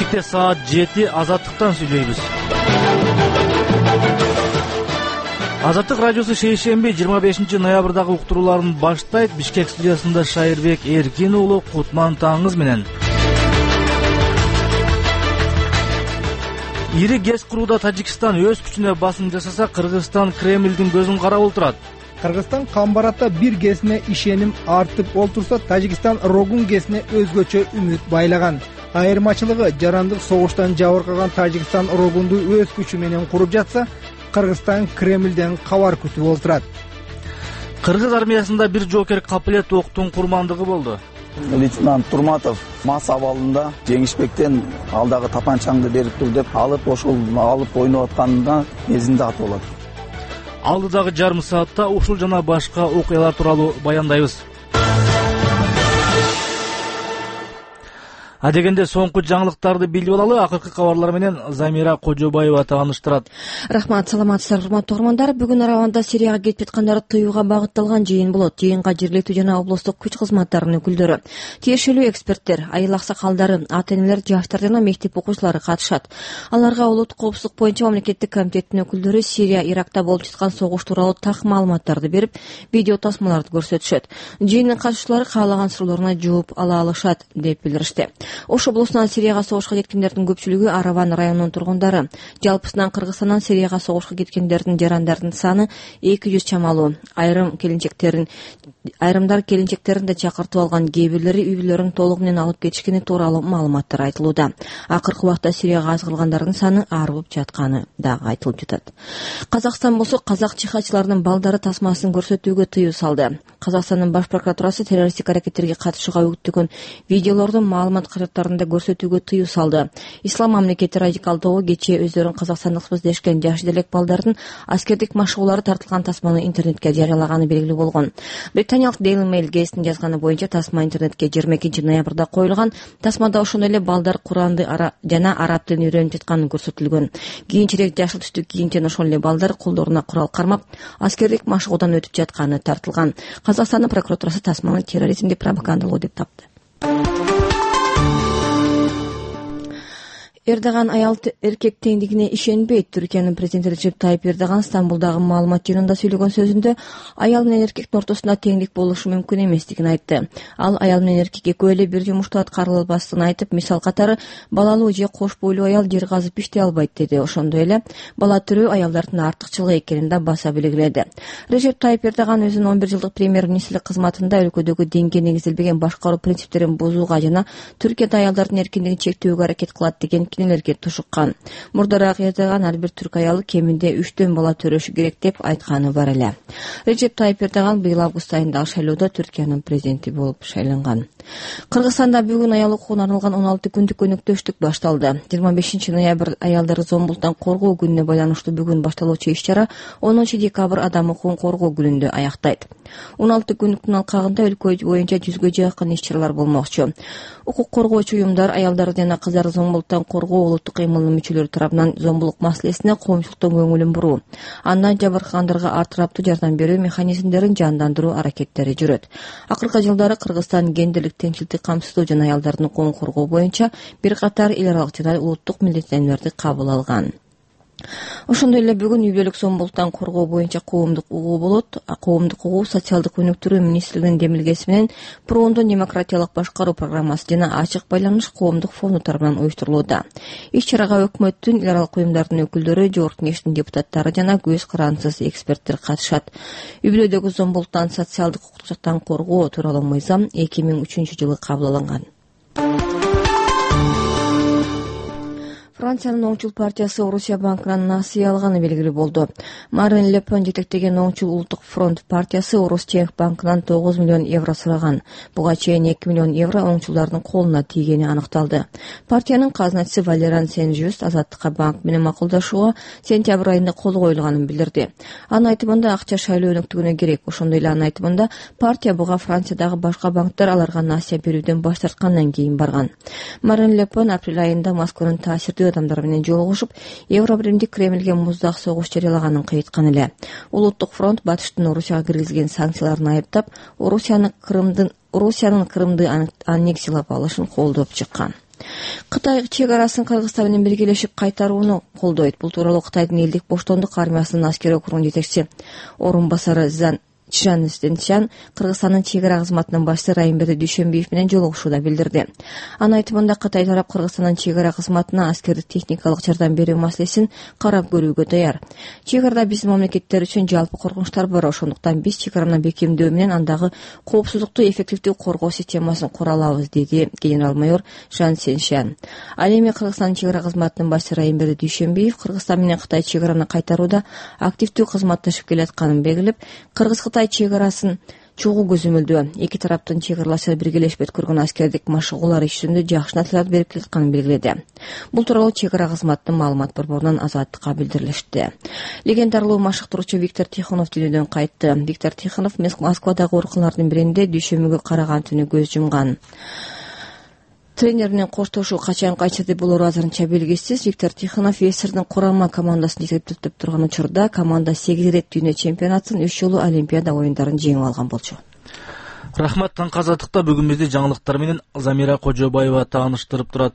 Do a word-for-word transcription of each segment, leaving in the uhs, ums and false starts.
Кечте саат жети Азаттыктан сүйлөйбүз. Азаттык радиосу шейшемби жыйырма бешинчи ноябрдагы уктурууларын баштайт. Бишкек студиясында Шайырбек Эркин уулу, кутман таңыңыз менен. Ири ГЭС курууда Тажикстан өз күчүнө басым жасаса, Кыргызстан Кремлдин көзүн карап отурат. Кыргызстан Камбаратта бир ГЭСине ишеним артып олтурса, Тажикстан Рогун ГЭСине өзгөчө үмүт байлаган. Айырмачылыгы жарандык согуштан жабыркаган Тажикстан Рогунду өз күчү менен куруп жатса, Кыргызстан Кремлден кабар күтүп олтурат. Кыргыз армиясында бир жоокер капилет октун курмандыгы болду. Лейтенант Турматов мас абалында жеңишпектен алдагы тапанчаңды берип тур деп алып, ошол алып ойноп атканда мезинде атып алат. Алдыдагы жарым саатта ушул жана башка окуялар тууралуу баяндайбыз. Адегенде соңку жаңылыктарды билип алалы. Акыркы кабарлар менен Замира Кожобаева тааныштырат. Рахмат, саламатсыздар урматтуу угармандар. Бүгүн Араванда Сирияга кетип жаткандарды тыюуга багытталган жыйын болот. Жыйынга жергиликтүү жана облустук күч кызматтарынын өкүлдөрү, тиешелүү эксперттер, айыл аксакалдары, ата-энелер, жаштар жана мектеп окуучулары катышат. Аларга улуттук коопсуздук боюнча мамлекеттик комитеттин өкүлдөрү Сирия, Иракта болуп жаткан согуш тууралуу так маалыматтарды берип, видео тасмаларды көрсөтүшөт. Жыйындын катышуучулары каалаган суроорлоруна жооп ала алышат деп билдиришти. Ош облусунан Сирияга согушка кеткендердин көпчүлүгү Араван районунун тургундары. Жалпысынан Кыргызстандан Сирияга согушка кеткендердин жарандардын саны эки жүз чамалуу. Айрым келинчектерин айрымдар келинчектерин да чакыртып алган, кээ бирлери үй бүлөлөрүн толугу менен алып кетишкени тууралуу маалыматтар айтылууда. Акыркы убакта Сирияга азгырылгандардын саны арылып жатканы дагы айтылып жатат. Казакстан болсо казак чихачыларынын балдары тасмасын көрсөтүүгө тыюу салды. Казакстандын баш прокуратурасы террористтик аракеттерге катышууга үгүттөгөн видеолорду маалымат караттарында көрсөтүүгө тыюу салды. Ислам мамлекети радикалдоо кечээ өздөрүн казакстандыкпыз дешкен жаш делек балдардын аскердик машыгуулары тартылган тасманы интернетке жарыялаганы белгилүү болгон. Британиялык Daily Mail гезитинин жазганы боюнча тасма интернетке жыйырма экинчи ноябрда коюлган. Тасмада ошондой эле балдар Куранды жана араб тилин үйрөнүп жатканы көрсөтүлгөн. Кийинчерээк жашыл түстүү кийимчен ошол эле балдар колдоруна курал кармап, аскердик машыгуудан өтүп жатканы тартылган. Казакстандын прокуратурасы тасманы терроризмди пропагандалоо деп тапты. Эрдоган аял эркек теңдигине ишенбейт. Түркиянын президенти Режеп Тайип Эрдоган Стамбулдагы маалымат жыйынында сүйлөгөн сөзүндө аял менен эркектин ортосунда теңдик болушу мүмкүн эместигин айтты. Ал аял менен эркек экөө эле бир жумушту аткара албасын айтып, мисал катары балалуу же кош бойлуу аял жер казып иштей албайт деди. Ошондой эле бала төрөө аялдардын артыкчылыгы экенин да баса белгиледи. Режеп Тайип Эрдоган өзүнүн он бир жылдык премьер-министрлик кызматында өлкөдөгү деңгей негизделбеген башкаруу принциптерин бузууга жана Түркияда аялдардын эркиндигин чектөөгө аракет кылат деген кинелерге тушуккан. Мурдараак Эрдоган ар бир түрк аялы кеминде үчтөн бала төрөшү керек деп айтканы бар эле. Режеп Тайип Эрдоган быйыл август айында шайлоодо Түркиянын президенти болуп шайланган. Кыргызстанда бүгүн аял укугуна арналган он алты күндүк өнөктөштүк башталды. жыйырма бешинчи ноябрь аялдарды зомбулуктан коргоо күнүнө байланыштуу бүгүн башталуучу иш-чара онунчу декабрь адам укугун коргоо күнүндө аяктайт. он алты күндүктүн алкагында өлкө боюнча жүзгө жакын иш-чаралар болмокчу. Укук коргоочу уюмдар аялдарды жана кыздарды зомбулуктан коргоо улуттук кыймылынын мүчөлөрү тарабынан зомбулук маселесине коомчулуктун көңүлүн буруу, андан жабыркагандарга артыраптуу жардам берүү механизмдерин жандандыруу аракеттери жүрөт. Акыркы жылдары Кыргызстан гендерлик теңчиликти камсыздоо жана аялдардын укугун коргоо боюнча бир катар эл аралык жана улуттук милдеттенүүлөрдү кабыл алган. Ошондой эле бүгүн үй бүлөлүк зомбулуктан коргоо боюнча коомдук угуу болот. Коомдук угуу социалдык өнүктүрүү министрлигинин демилгеси менен Пуроондун демократиялык башкаруу программасы жана ачык байланыш коомдук фонду тарабынан уюштурулууда. Иш-чарага өкмөттүн, эл аралык уюмдардын өкүлдөрү, жогорку кеңештин депутаттары жана көз карансыз эксперттер катышат. Үй бүлөдөгү зомбулуктан социалдык укуктук жактан коргоо тууралуу мыйзам эки миң үчүнчү жылы кабыл алынган. Франциянын оңчул партиясы Орусия банкынан насыя алганы белгилүү болду. Марин Ле Пен жетектеген оңчул улуттук фронт партиясы Оростех банкынан тогуз миллион евро сураган. Буга чейин эки миллион евро оңчулдардын колуна тийгени аныкталды. Партиянын казначысы Валеран Сен-Жюст Азаттыкка банк менен макулдашууга сентябрь айында кол коюлганын билдирди. Анын айтымында акча шайлоо өнөктүгүнө керек. Ошондой эле анын айтымында партия буга Франциядагы башка банктар аларга насыя берүүдөн баш тарткандан кийин барган. Марин Ле Пен апрель айында Москванын таасирдүү адамдар менен жолугушуп, Евробиримдик Кремлге муздак согуш жарыялаганын кыйткан эле. Улуттук фронт батыштын Орусияга киргизген санкцияларын айыптап, Орусияны Крымдын Орусиянын Крымды аннексиялап алышын колдоп чыккан. Кытай чек арасын Кыргызстан менен биргелешип кайтарууну колдойт. Бул тууралуу Кытайдын элдик боштондук армиясынын аскери округунун жетекчиси орун басары Зан Чжан Стенчан Кыргызстандын чек ара кызматынын башчысы Райымберди Дүйшөнбиев менен жолугушууда билдирди. Анын айтымында Кытай тарап Кыргызстандын чек ара кызматына аскердик техникалык жардам берүү маселесин карап көрүүгө даяр. Чек арада биздин мамлекеттер үчүн жалпы коркунучтар бар, ошондуктан биз чек араны бекемдөө менен андагы коопсуздукту эффективдүү коргоо системасын кура алабыз, деди генерал-майор Жан Сеншан. Ал эми Кыргызстандын чек ара кызматынын башчысы Райымберди Дүйшөнбиев Кыргызстан менен Кытай чек араны кайтарууда активдүү кызматташып келатканын белгилеп, Кыргыз-Кытай чек арасын чогуу көзөмөлдөө эки тараптын чек аралашып биргелешип өткөргөн аскердик машыгуулар ишинде жакшы натыйжалар берип келатканын белгиледи. Бул тууралуу чек ара кызматынын маалымат борборунан Азаттыкка билдирилишти. Легендарлуу машыктыруучу Виктор Тихонов дүйнөдөн кайтты. Виктор Тихонов Москвадагы ооруканалардын биринде дүйшөмбүгө караган түнү көз жумган. Тренер менен коштошуу качан кайчырды болору азырынча белгисиз. Виктор Тихонов СССРдин курама командасын жетектеп турган учурда команда сегиз ирет дүйнө чемпионатын, үч жолу Олимпиада оюндарын жеңип алган болчу. Рахмат Таңказаттыкта бүгүн бизди жаңылыктар менен Замира Кожобаева тааныштырып турат.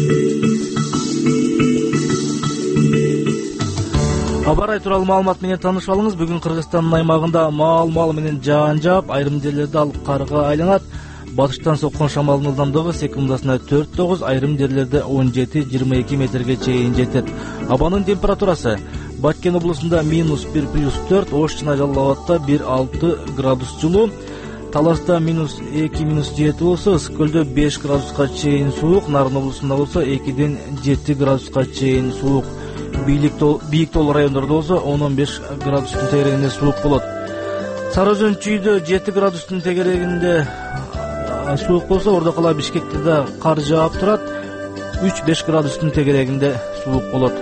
Абарай тууралуу маалымат менен таанышып алыңыз. Бүгүн Кыргызстандын аймагында маал-мал менен жаан жаап, айрым жерлерде алып карга айланат. Батыштан соккон шамалдын ылдамдыгы секундасына төрт тогуз, айрым жерлерде он жети жыйырма эки метрге чейин жетет. Абанын температурасы Баткен облусунда минус бир плюс төрт, Ош жана Жалал абадта бир алты градус жылуу, Таласта минус эки минус жети болсо, Ысык-Көлдө беш градуска чейин суук, Нарын облусунда болсо экиден жети градуска чейин суук, бийик тоолуу райондордо болсо он он беш градустун тегерегинде суук болот. Сары Өзөн Чүйдө жети градустун тегерегинде суук болсо, Ордо кала Бишкекте да кар жаап турат, үч беш градустун тегерегинде суук болот.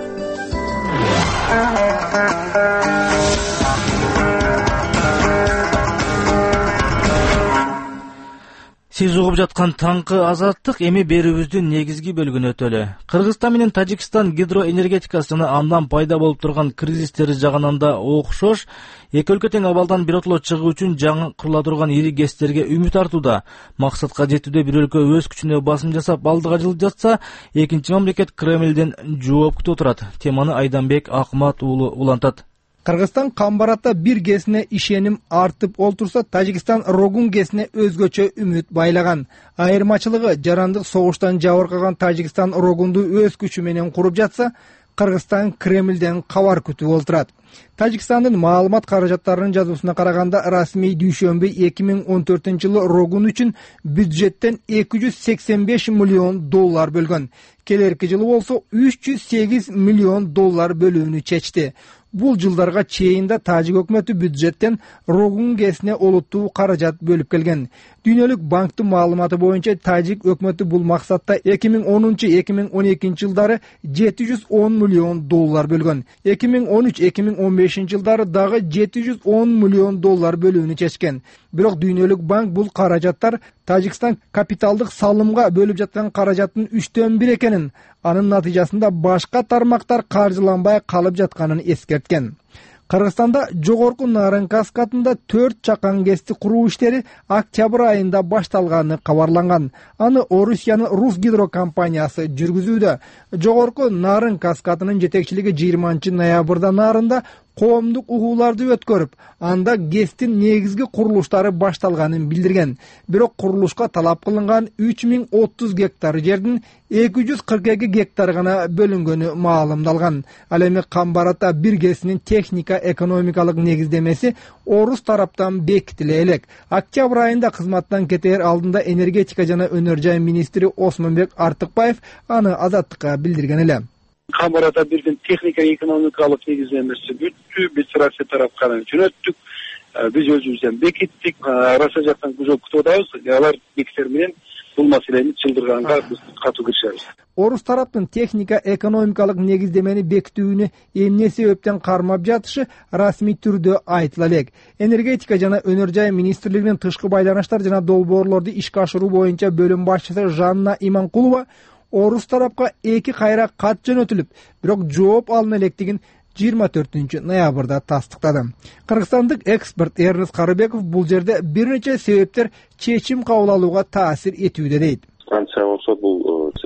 Сиз угуп жаткан таңкы Азаттык, эми берүүбүздүн негизги бөлүгүнө өтөлү. Кыргызстан менен Тажикстан гидроэнергетикасы жана андан пайда болуп турган кризистери жагынан да окшош, эки өлкө тең абалдан биротоло чыгуу үчүн жаңы курула турган ири гэстерге үмүт артууда. Максатка жетүүдө бир өлкө өз күчүнө басым жасап алдыга жылып жатса, экинчи мамлекет Кремлден жооп күтүп турат. Теманы Айданбек Акмат уулу улантат. Кыргызстан Камбаратта бир гэсине ишеним артып олтурса, Тажикстан Рогун гэсине өзгөчө үмүт байлаган. Айырмачылыгы жарандык согуштан жабыркаган Тажикстан Рогунду өз күчү менен куруп жатса, Кыргызстан Кремлден кабар күтүп олтурат. Тажикстандын маалымат каражаттарынын жазуусуна караганда, расмий дүйшөмбү эки миң он төртүнчү жылы Рогун үчүн бюджеттен эки жүз сексен беш миллион доллар бөлгөн. Келерки жылы болсо үч жүз сегиз миллион доллар бөлүүнү чечти. Бул жылдарга чейин да Тажик өкмөтү бюджеттен Рогун гэсине олуттуу каражат бөлүп келген. Дүйнөлүк банктын маалыматы боюнча, Тажик өкмөтү бул максатта эки миң онунчу — эки миң он экинчи жылдары жети жүз он миллион доллар бөлгөн. эки миң он үч — эки миң он бешинчи жылдары дагы жети жүз он миллион доллар бөлүүнү чечкен. Бирок Дүйнөлүк банк бул каражаттар Тажикстан капиталдык салымга бөлүп жаткан каражаттын үчтөн бир экенин, анын натыйжасында башка тармактар каржыланбай калып жатканын эскерткен. Кыргызстанда жогорку Нарын каскадында төрт чакан гэсти куруу иштери октябрь айында башталганы кабарланган. Аны Орусиянын Рус гидро компаниясы жүргүзүүдө. Жогорку Нарын каскадынын жетекчилиги жыйырманчы ноябрда Нарында коомдук угууларды өткөрүп, анда гэстин негизги курулуштары башталганын билдирген. Бирок курулушка талап кылынган үч миң отуз гектар жердин эки жүз кырк эки гектар гана бөлүнгөнү маалымдалган. Ал эми Камбаратта бир гэсинин техника экономикалык негиздемеси орус тараптан бекитиле элек. Октябрь айында кызматтан кетер алдында энергетика жана өнөр жай министри Осмонбек Артыкбаев аны Азаттыкка билдирген эле. Камбаратта бирден техника экономикалык негиздемеси бүттү, биз Россия тараптан жөнөттүк, биз өзүбүздөн бекиттик, Россия жактан күзөт күтүп атабыз, алар бекитер менен бул маселени чылдырганга биз катуу киришебиз. Орус тараптын техника экономикалык негиздемени бекитүүнү эмне себептен кармап жатышы расмий түрдө айтыла элек. Энергетика жана өнөр жай министрлигинин тышкы байланыштар жана долбоорлорду ишке ашыруу боюнча бөлүм башчысы Жанна Иманкулова орус тарапка эки кайра кат жөнөтүлүп, бирок жооп алына электигин жыйырма төртүнчү ноябрда тастыктады. Кыргызстандык эксперт Эрнест Карыбеков бул жерде бир нече себептер чечим кабыл алууга таасир этүүдө дейт. Франция болсо бул баасы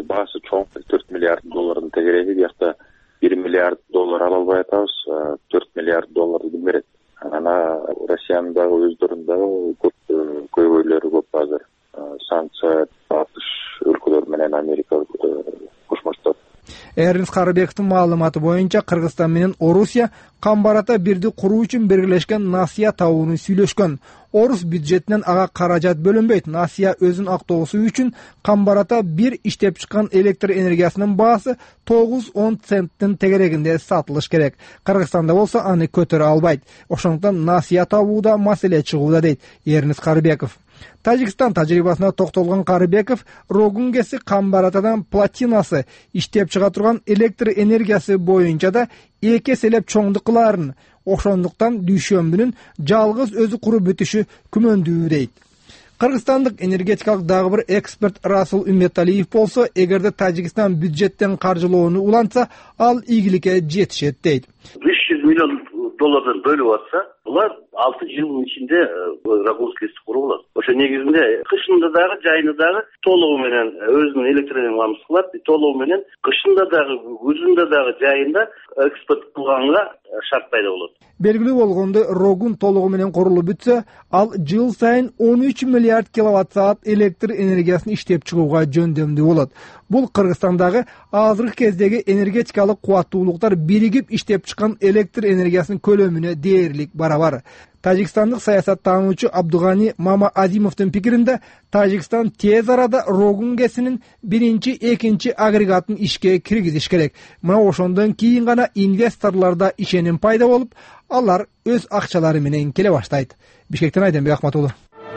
чоң төрт миллиард доллардын тегереги, биякта бир миллиард доллар ала албай атабыз, төрт миллиард долларды ким берет? Ана Россиянын дагы өздөрүнүн дагы көп көйгөйлөрү көп азыр. Санкция атыш өлкөлөр менен Америка Кошмо Штат. Эрнст Карыбековдун маалыматы боюнча Кыргызстан менен Орусия Камбарата бирди куруу үчүн белгилешкен насыя табууну сүйлөшкөн. Орус бюджетинен ага каражат бөлүнбөйт. Насыя өзүн актоосу үчүн Камбарата бир иштеп чыккан электр энергиясынын баасы тогуз он центтин тегерегинде сатылыш керек. Кыргызстанда болсо аны көтөрө албайт. Ошондуктан насыя табууда маселе чыгууда дейт Эрнст Карыбеков. Тажикстан тажрыйбасына токтолгон Карыбеков Рогун ГЭСи Камбаратадан платинасы иштеп чыга турган электр энергиясы боюнча да эки эселеп чоңдук кылаарын, ошондуктан дүйшөмбүнүн жалгыз өзү куруп бүтүшү күмөндүү дейт. Кыргызстандык энергетикалык дагы бир эксперт Расул Үмметалиев болсо, эгерде Тажикстан бюджеттен каржылоону улантса, ал ийгиликке жетишет дейт. беш жүз миллион доллардан бөлүп атса, булар алты жылдын ичинде Рогун ГЭСти куруп алат. Ошо негизинде кышында дагы, жайында дагы толугу менен өзүнүн электр энергиясын кылат, толугу менен кышында дагы, күзүндө дагы, жайында экспорт кылганга шарт пайда болот. Белгилүү болгондой, Рогун толугу менен курулуп бүтсө, ал жыл сайын он үч миллиард киловатт саат электр энергиясын иштеп чыгууга жөндөмдүү болот. Бул Кыргызстандагы азыркы кездеги энергетикалык кубаттуулуктар биригип иштеп чыккан электр энергиясынын көлөмүнө дээрлик барабар. Тажикстандык саясаттануучу Абдугани Мама Азимовдун пикиринде, Тажикстан тез арада Рогун ГЭСинин биринчи, экинчи агрегатын ишке киргизиш керек. Мына ошондон кийин гана инвесторлордо ишеним пайда болуп, алар өз акчалары менен келе баштайт. Бишкектен Айденбек Акматулы.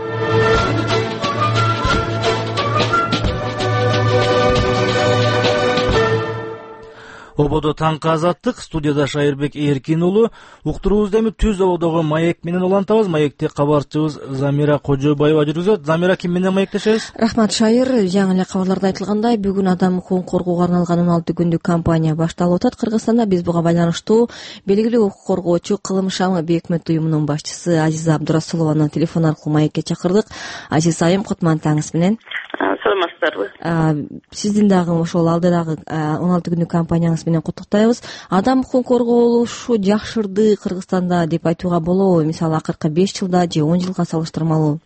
Ободо таңкы азаттык, студияда Шайырбек Эркин уулу. Уктуруубузду эми түз ободогу маек менен улантабыз. Маекти кабарчыбыз Замира Кожобаева жүргүзөт. Замира, ким менен маектешебиз? Рахмат, Шайыр. Жаңы эле кабарларда айтылгандай, бүгүн адам укугун коргоого арналган он алты күндүк кампания башталып атат Кыргызстанда. Биз буга байланыштуу белгилүү укук коргоочу Кылым Шамы Бейөкмөт уюмунун башчысы Азиза Абдурасулованы телефон аркылуу маекке чакырдык. Азиз айым, кутмандыңыз менен. Саламатсыздарбы? Сиздин дагы ошол алдыдагы он алты күндүк кампанияңыз менен куттуктайбыз. Адам укугун корголушу жакшырды Кыргызстанда деп айтууга болобу? Мисалы, акыркы беш жылда же он жылга салыштырмалуу?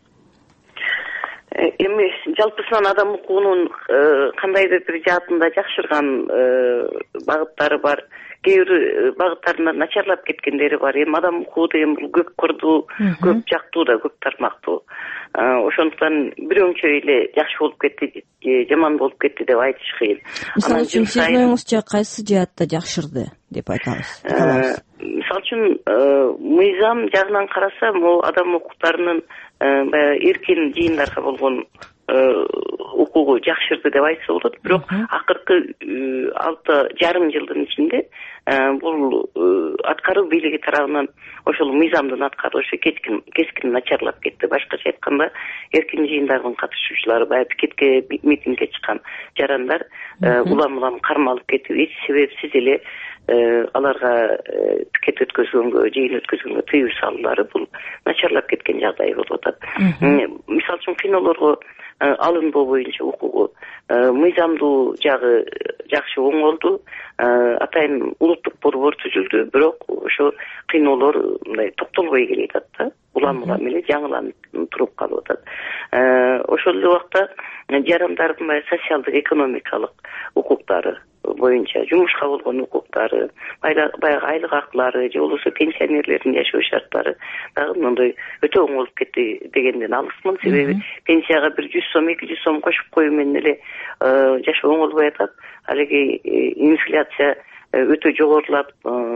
Эми жалпысынан адам укугунун кандайдыр бир жаатында жакшырган багыттары бар. Кээ бир багыттарында начарлап кеткендери бар. Эми адам укугу деген бул көп кырдуу, көп жактуу да, көп тармактуу. Ошондуктан бирөөңчө эле жакшы болуп кетти, жаман болуп кетти деп айтыш кыйын. Мисалы үчүн сиздин оюңузча кайсы жаатта жакшырды деп айтабыз? Мисалы үчүн мыйзам жагынан караса, могу адам укуктарынын баягы эркин жыйындарга болгон укугу жакшырды деп айтса болот. Бирок акыркы алты жарым жылдын ичинде бул аткаруу бийлиги тарабынан ошол мыйзамдын аткарылышы кескин кескин начарлап кетти. Башкача айтканда, эркин жыйындардын катышуучулары, баягы пикетке, митингге чыккан жарандар улам-улам кармалып кетип, эч себепсиз эле аларга пикет өткөзгөнгө, жыйын өткөзгөнгө тыюу салуулары бул начарлап кеткен жагдай болуп атат. Мисалы үчүн кинолорго алынбоо боюнча укугу мыйзамдуу жагы жакшы оңолду. Атайын улуттук борбор түзүлдү, бирок ошо кыйноолор мындай токтолбой келатат да. Улам-улам эле жаңыланып туруп калып атат. Ошол эле убакта жарандардын баягы социалдык, экономикалык укуктары боюнча, жумушка болгон укуктары, баягы айлык акылары же болбосо пенсионерлердин жашоо шарттары дагы мындай өтө оң болуп кетти дегенден алысмын. Себеби пенсияга бир жүз сом, эки жүз сом кошуп коюу менен эле жашоо оңолбой атат. Ал эми инфляция өтө жогорулап,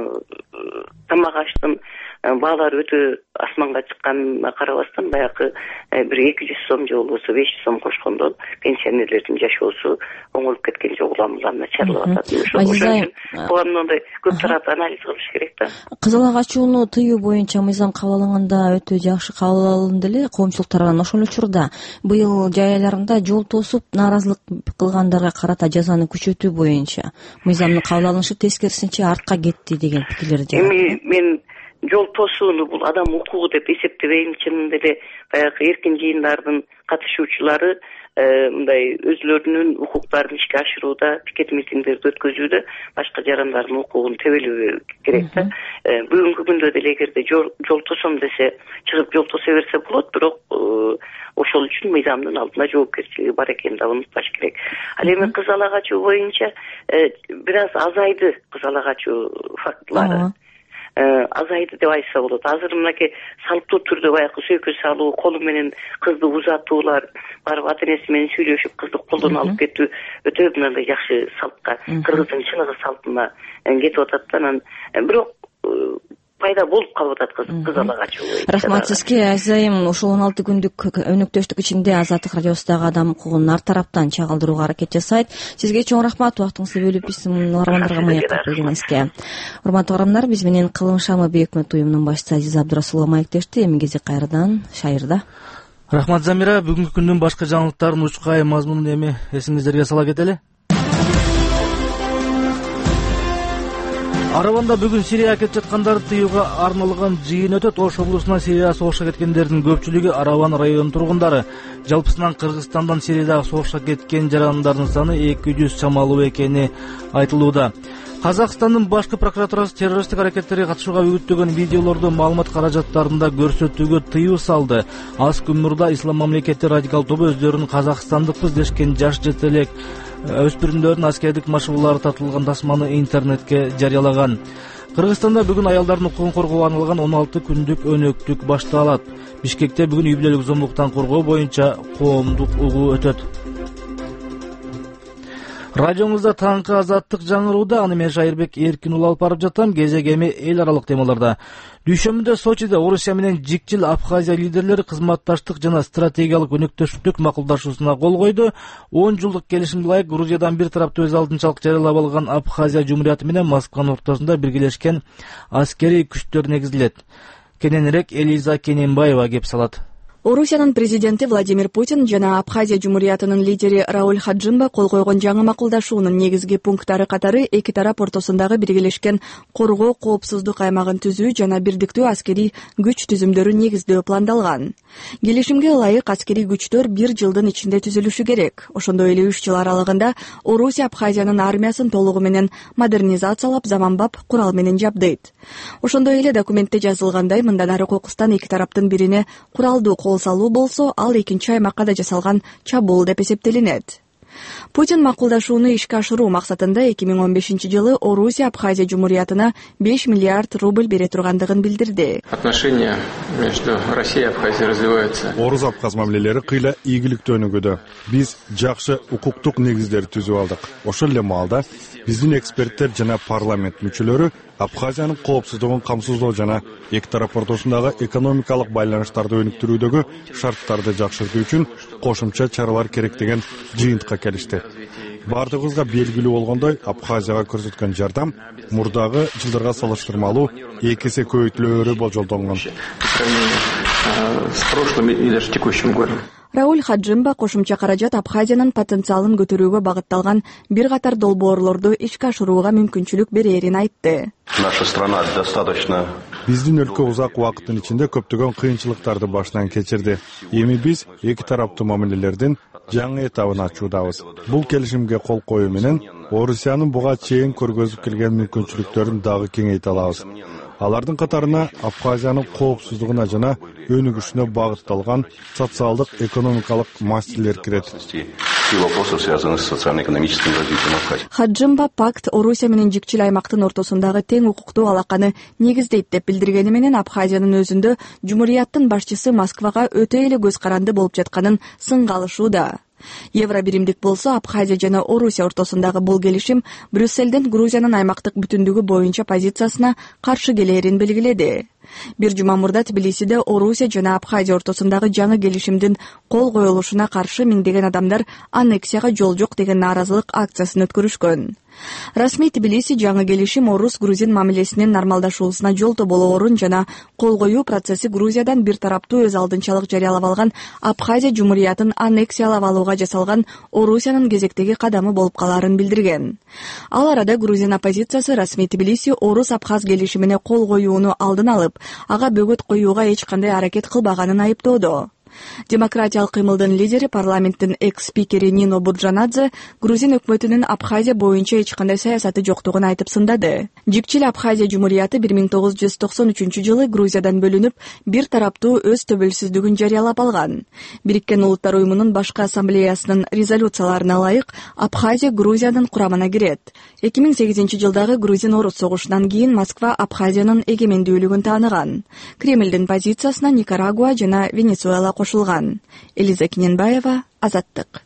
тамак аштын баалары өтө асманга чыкканына карабастан, баягы бир эки жүз сом же болбосо беш жүз сом кошкондон пенсионерлердин жашоосу оңолуп кеткен жок, улам-улам начарлап атат. Ошол үчүн коомдун мындай көп тараптуу анализ кылыш керек да. Кызыл агач чууну тыюу боюнча мыйзам кабыл алынганда өтө жакшы кабыл алынды эле коомчулук тарабынан. Ошол учурда быйыл жай айларында жол тосуп нааразылык кылгандарга карата жазаны күчөтүү боюнча мыйзамдын кабыл алынышы тескерисинче артка кетти деген пикирлер жок. Эми мен жол тосууну бул адам укугу деп эсептебейм. Чынында эле баягы эркин жыйындардын катышуучулары мындай өзүлөрүнүн укуктарын ишке ашырууда пикет митингдерди өткөзүүдө башка жарандардын укугун тебелөө керек да. Бүгүнкү күндө деле эгерде жолтосом десе чыгып жолтосо берсе болот, бирок ошол үчүн мыйзамдын алдында жоопкерчилиги бар экенин да унутпаш керек. Ал эми кыз ала качуу боюнча бир аз азайды кыз ала качуу фактылары. Азайды деп айтса болот. Азыр мынакей салттуу түрдө баягы сөйкө салуу, колу менен кызды узатуулар, барып ата энеси менен сүйлөшүп кызды колдон алып кетүү өтө мындай жакшы салтка, кыргыздын чыныгы салтына кетип атат да. Анан бирок пайда болуп калып атат кыз кыз ала качуу. Рахмат сизге. Азайым, ушул он алты күндүк өнөктөштүк ичинде Азаттык радиосундагы адам укугун ар тараптан чагылдырууга аракет жасайт. Сизге чоң рахмат, убактыңызды бөлүп биздин угармандарга маектеп келгениңизге. Урматтуу угармандар, биз менен Кылым шамы бейөкмөт уюмунун башчысы Азиза Абдурасулова маектешти. Эми кези кайрадан Шайырда. Рахмат Замира. Бүгүнкү күндүн башка жаңылыктарын учкай мазмунун эми эсиңиздерге сала кетели. Араванда бүгүн Сирияга кетип жаткандарды тыюуга арналган жыйын өтөт. Ош облусунан Сирияга согушка кеткендердин көпчүлүгү Араван районунун тургундары. Жалпысынан Кыргызстандан Сириядагы согушка кеткен жарандардын саны эки жүз чамалуу экени айтылууда. Казакстандын башкы прокуратурасы террористтик аракеттерге катышууга үгүттөгөн видеолорду маалымат каражаттарында көрсөтүүгө тыюу салды. Аз күн мурда Ислам мамлекети радикал тобу өздөрүнүн казакстандыкпыз дешкен жаш жети элек өспүрүмдөрдүн аскердик машыгуулары тартылган тасманы интернетке жарыялаган. Кыргызстанда бүгүн аялдардын укугун коргоого арналган он алты күндүк өнөктүк башталат. Бишкекте бүгүн үй бүлөлүк зомбулуктан коргоо боюнча коомдук угуу өтөт. Радиоңузда таңкы азаттык жаңырууда, аны мен Шайырбек Эркин уулу алып барып жатам. Кезек эми эл аралык темаларда. Дүйшөмбүдө Сочиде Орусия менен Жикчил Абхазия лидерлери кызматташтык жана стратегиялык өнөктөштүк макулдашуусуна кол койду. он жылдык келишимге ылайык Грузиядан бир тараптуу өз алдынчалык жарыялап алган Абхазия жумурияты менен Москванын ортосунда биргелешкен аскерий күчтөр негизилет. Кененирээк Элиза Кененбаева кеп салат. Орусиянын президенти Владимир Путин жана Абхазия жумуриятынын лидери Рауль Хаджимба кол койгон жаңы макулдашуунун негизги пункттары катары эки тарап ортосундагы биргелешкен коргоо коопсуздук аймагын түзүү жана бирдиктүү аскерий күч түзүмдөрүн негиздөө пландалган. Келишимге ылайык аскерий күчтөр бир жылдын ичинде түзүлүшү керек. Ошондой эле үч жыл аралыгында Орусия Абхазиянын армиясын толугу менен модернизациялап, заманбап курал менен жабдыйт. Ошондой эле документте жазылгандай, мындан ары кокустан эки тараптын бирине куралдуу кол салуу болсо, ал экинчи аймакка да жасалган чабуул деп эсептелинет. Путин макулдашууну ишке ашыруу максатында эки миң он бешинчи жылы Орусия Абхазия жумуриятына беш миллиард рубль бере тургандыгын билдирди. Отношения между Россией и Абхазией развиваются. Орус Абхаз мамилелери кыйла ийгиликтүү өнүгүүдө. Биз жакшы укуктук негиздерди түзүп алдык. Ошол эле маалда биздин эксперттер жана парламент мүчөлөрү Абхазиянын коопсуздугун камсыздоо жана эки тарап ортосундагы экономикалык байланыштарды өнүктүрүүдөгү шарттарды жакшыртуу үчүн кошумча чаралар керек деген жыйынтыкка келишти. Бардыгыбызга белгилүү болгондой, Абхазияга көрсөткөн жардам мурдагы жылдарга салыштырмалуу эки эсе көбөйтүлөөрү болжолдонгон. С прошлым и даже текущим годом. Рауль Хаджимба кошумча каражат Абхазиянын потенциалын көтөрүүгө багытталган бир катар долбоорлорду ишке ашырууга мүмкүнчүлүк берерин айтты. Наша страна достаточно. Биздин өлкө узак убакыттын ичинде көптөгөн кыйынчылыктарды башынан кечирди. Эми биз эки тараптуу мамилелердин жаңы этабын ачуудабыз. Бул келишимге кол коюу менен Орусиянын буга чейин көргөзүп келген мүмкүнчүлүктөрүн дагы кеңейте алабыз. Алардын катарына Абхазиянын коопсуздугуна жана өнүгүшүнө багытталган социалдык экономикалык маселелер кирет. Хаджимба пакт Орусия менен Жикчил аймактын ортосундагы тең укуктуу алаканы негиздейт деп билдиргени менен Абхазиянын өзүндө жумурияттын башчысы Москвага өтө эле көз каранды болуп жатканын сынга алышууда. Евро биримдик болсо, Абхазия жана Орусия ортосундагы бул келишим Брюсселден Грузиянын аймактык бүтүндүгү боюнча позициясына каршы келерин белгиледи. Бир жума мурда Тбилисиде Орусия жана Абхазия ортосундагы жаңы келишимдин кол коюлушуна каршы миңдеген адамдар аннексияга жол жок деген нааразылык акциясын өткөрүшкөн. Расмий Тбилиси жаңы келишим орус-грузин мамилесинин нормалдашуусуна жолтоо болоорун жана кол коюу процесси Грузиядан бир тараптуу өз алдынчалык жарыялап алган Абхазия жумуриятын аннексиялап алууга жасалган Орусиянын кезектеги кадамы болуп калаарын билдирген. Ал арада Грузин оппозициясы расмий Тбилиси орус-абхаз келишимине кол коюуну алдын алып, ага бөгөт коюуга эч кандай аракет кылбаганын айыптоодо. Демократиялык кыймылдын лидери, парламенттин экс спикери Нино Бурджанадзе Грузин өкмөтүнүн Абхазия боюнча эч кандай саясаты жоктугун айтып сындады. Жикчил Абхазия Жумурияты бир миң тогуз жүз токсон үчүнчү жылы Грузиядан бөлүнүп, бир тараптуу өз төбөлсүздүгүн жарыялап алган. Бириккен Улуттар уюмунун башкы ассамблеясынын резолюцияларына ылайык Абхазия Грузиянын курамына кирет. эки миң сегизинчи жылдагы Грузин-Орус согушунан кийин Москва Абхазиянын эгемендүүлүгүн тааныган. Кремлдин позициясына Никарагуа жана Венесуэла кошулган. Элиза Киненбаева, Азаттык.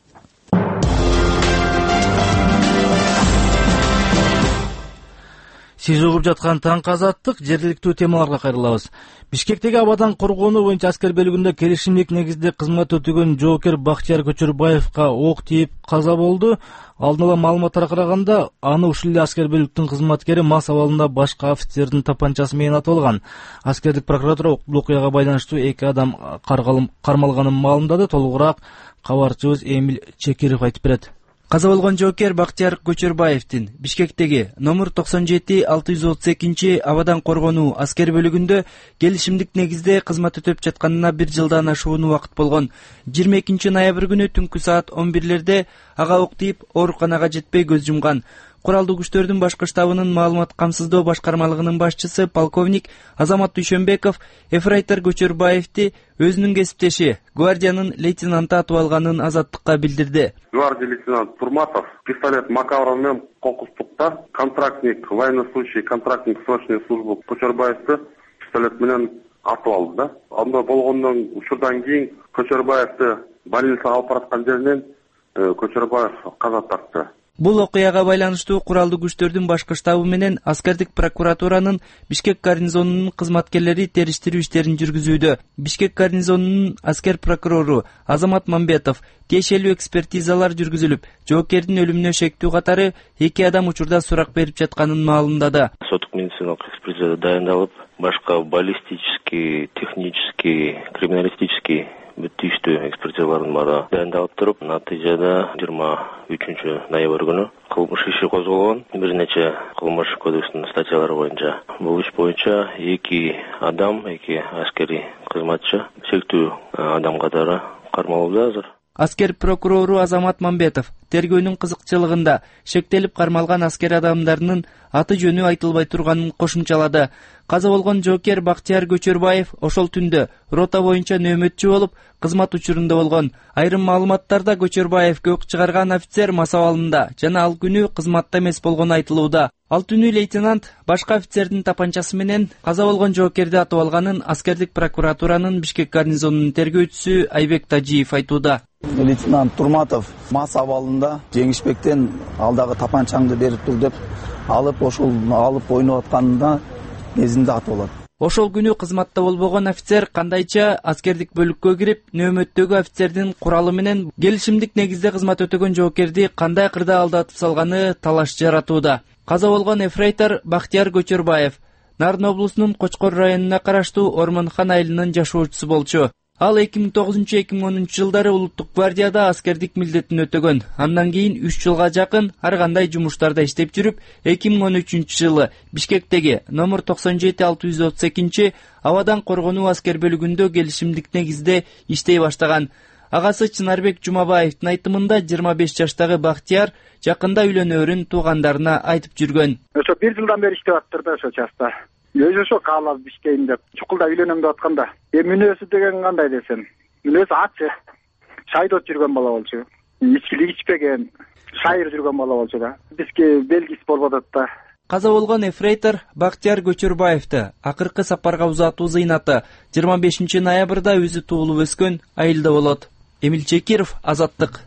Сиз угуп жаткан Таңкы Азаттык, жергиликтүү темаларга кайрылабыз. Бишкектеги абадан коргонуу боюнча аскер бөлүгүндө келишимдик негизде кызмат өтөгөн жоокер Бактияр Көчөрбаевка ок тийип каза болду. Алдын ала маалыматтарга караганда, аны ушул эле аскер бөлүктүн кызматкери мас абалында башка офицердин тапанчасы менен атып алган. Аскердик прокуратура бул окуяга байланыштуу эки адам кармалганын маалымдады. Толугураак кабарчыбыз Эмиль Чекиров айтып берет. Каза болгон жоокер Бактияр Көчөрбаевдин Бишкектеги номер токсон жети алты жүз отуз экинчи абадан коргонуу аскер бөлүгүндө келишимдик негизде кызмат өтөп жатканына бир жылдан ашуун убакыт болгон. жыйырма экинчи ноябрь күнү түнкү саат он бирлерде ага ок тийип ооруканага жетпей көз жумган. Куралдуу күчтөрдүн башкы штабынын маалымат камсыздоо башкармалыгынын башчысы полковник Азамат Дүйшөнбеков Ефрейтор Көчөрбаевди өзүнүн кесиптеши гвардиянын лейтенанты атып алганын Азаттыкка билдирди. Гвардия лейтенант Турматов пистолет Макаров менен кокустукта контрактник, военнослужащий контрактник срочной службы Көчөрбаевди пистолет менен атып алды да. Анда болгондон учурдан кийин Көчөрбаевди больницага алып бараткан жеринен Көчөрбаев каза тапты. Бул окуяга байланыштуу куралдуу күчтөрдүн башкы штабы менен аскердик прокуратуранын Бишкек гарнизонунун кызматкерлери териштирүү иштерин жүргүзүүдө. Бишкек гарнизонунун аскер прокурору Азамат Мамбетов тиешелүү экспертизалар жүргүзүлүп, жоокердин өлүмүнө шектүү катары эки адам учурда сурак берип жатканын маалымдады. Соттук медициналык экспертиза дайындалып, башка баллистический, технический, криминалистический тиештүү экспертизалардын баары дайындалып туруп, натыйжада жыйырма үчүнчү ноябрь күнү кылмыш иши козголгон. Бир нече кылмыш кодекстин статьялары боюнча. Бул иш боюнча эки адам, эки аскери кызматчы шектүү адам катары кармалууда азыр. Аскер прокурору Азамат Мамбетов тергөөнүн кызыкчылыгында шектелип кармалган аскер адамдарынын аты жөнү айтылбай турганын кошумчалады. Каза болгон жоокер Бактияр Көчөрбаев ошол түндө рота боюнча нөөмөтчү болуп, кызмат учурунда болгон. Айрым маалыматтарда Көчөрбаевге ок чыгарган офицер мас абалында жана ал күнү кызматта эмес болгону айтылууда. Ал түнү лейтенант башка офицердин тапанчасы менен каза болгон жоокерди атып алганын аскердик прокуратуранын Бишкек гарнизонунун тергөөчүсү Айбек Тажиев айтууда. Лейтенант Турматов мас абалында жеңишпектен алдагы тапанчаңды берип тур деп алып ошол алып ойноп атканында кезинде атып алат. Ошол күнү кызматта болбогон офицер кандайча аскердик бөлүккө кирип, нөөмөттөгү офицердин куралы менен келишимдик негизде кызмат өтөгөн жоокерди кандай кырда алдатып салганы талаш жаратууда. Каза болгон Ефрейтор Бактияр Көчөрбаев Нарын облусунун Кочкор районуна караштуу Ормонхан айылынын жашоочусу болчу. Ал эки миң тогузунчу эки миң онунчу жылдары улуттук гвардияда аскердик милдетин өтөгөн. Андан кийин үч жылга жакын ар кандай жумуштарда иштеп жүрүп, эки миң он үчүнчү жылы Бишкектеги номер токсон жети алты жүз отуз экинчи абадан коргонуу аскер бөлүгүндө келишимдик негизде иштей баштаган. Агасы Чынарбек Жумабаевдин айтымында жыйырма беш жаштагы Бактияр жакында үйлөнөөрүн туугандарына айтып жүргөн. Ошо бир жылдан бери иштеп атыптыр да ошо часта. Өзү ошо каалап иштейм деп, чукулда үйлөнөм деп атканда. Эми мүнөзү деген кандай десем, мүнөзү ачы. Шайдот жүргөн бала болчу. Ичкилик ичпеген, шайыр жүргөн бала болчу да. Бизге белгиси болбодо да. Каза болгон Ефрейтор Бактияр Көчөрбаевди акыркы сапарга узатуу зыйнаты жыйырма бешинчи ноябрда өзү туулуп өскөн айылда болот. Эмиль Чекиров, Азаттык.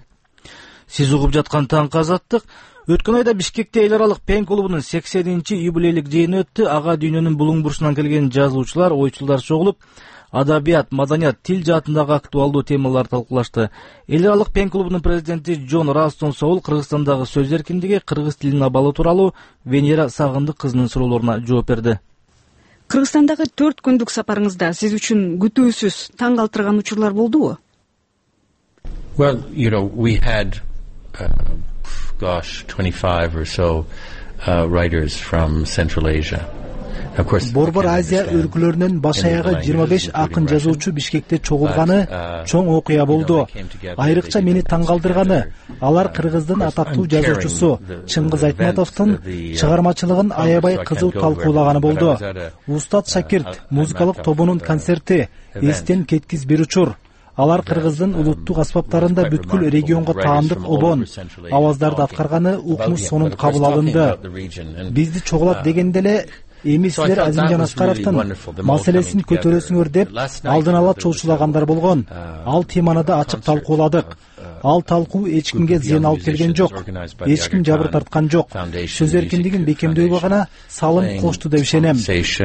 Сиз угуп жаткан Таңкы Азаттык. Өткөн айда Бишкекте эл аралык пен клубунун сексенинчи юбилейлик жыйыны өттү. Ага дүйнөнүн булуң бурчунан келген жазуучулар, ойчулдар чогулуп, адабият, маданият, тил жаатындагы актуалдуу темаларды талкуулашты. Эл аралык пен клубунун президенти Джон Растон Соул Кыргызстандагы сөз эркиндиги, кыргыз тилинин абалы тууралуу Венера Сагындык кызынын суроолоруна жооп берди. Кыргызстандагы төрт күндүк сапарыңызда сиз үчүн күтүүсүз таң калтырган учурлар болдубу? Well, you know, we had uh, gosh, twenty-five or so uh, writers from Central Asia. Борбор Азия өлкөлөрүнөн баш аягы жыйырма беш акын жазуучу Бишкекте чогулганы чоң окуя болду. Айрыкча мени таң калтырганы алар кыргыздын атактуу жазуучусу Чыңгыз Айтматовдун чыгармачылыгын аябай кызуу талкуулаганы болду. Устат Шакирт музыкалык тобунун концерти эстен кеткис бир учур. Алар кыргыздын улуттук аспаптарында бүткүл регионго таандык обон аваздарды аткарганы укмуш сонун кабыл алынды. Бизди чогулат дегенде эле эми силер Азимжан Аскаровдун маселесин көтөрөсүңөр деп алдын ала чоочулагандар болгон. Ал теманы да ачык талкууладык. Ал талкуу эч кимге зыян алып келген жок. Эч ким жабыр тарткан жок. Сөз эркиндигин бекемдөөгө гана салым кошту деп ишенем.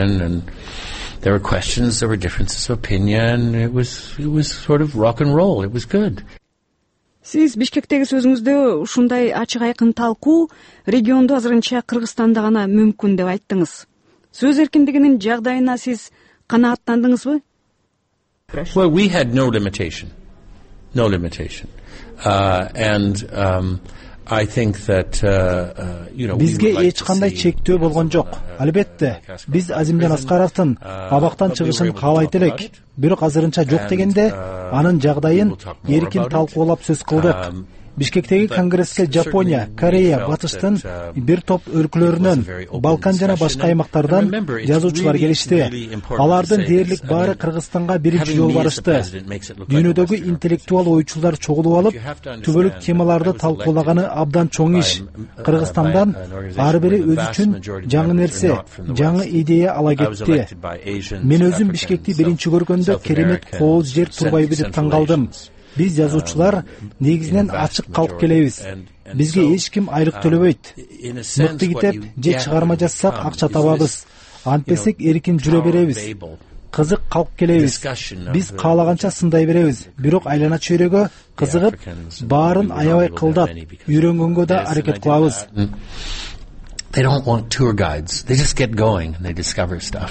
There were questions, there were differences of opinion. It was, it was sort of rock and roll. It was good. Сиз Бишкектеги сөзүңүздө ушундай ачык айкын талкуу региондо азырынча Кыргызстанда гана мүмкүн деп айттыңыз. Сөз эркиндигинин жагдайына сиз канааттандыңызбы? Well, we had no limitation. No limitation. Uh, and um, I think that uh, uh, you know бизге эч кандай чектөө болгон жок. Албетте, биз Азимжан Аскаровдун абактан чыгышын каалайт элек. Бирок азырынча жок дегенде анын жагдайын эркин талкуулап сөз кылдык. Бишкектеги конгресске Жапония, Корея, Батыштын бир топ өлкөлөрүнөн, Балкан жана башка аймактардан жазуучулар келишти. Алардын дээрлик баары Кыргызстанга биринчи жолу барышты. Дүйнөдөгү интеллектуал ойчулдар чогулуп алып, түбөлүк темаларды талкуулаганы абдан чоң иш. Кыргызстандан ар бири өзү үчүн жаңы нерсе, жаңы идея ала кетти. Мен өзүм Бишкекти биринчи көргөндө керемет кооз жер турбайбы деп таң калдым. Биз жазуучулар негизинен ачык калып келебиз. Бизге эч ким айлык төлөбөйт. Мыкты китеп же чыгарма жазсак акча табабыз. Антпесек эркин жүрө беребиз. Кызык калып келебиз. Биз каалаганча сындай беребиз. Бирок айлана чөйрөгө кызыгып, баарын аябай кылдап, үйрөнгөнгө да аракет кылабыз. They don't want tour guides. They just get going and they discover stuff.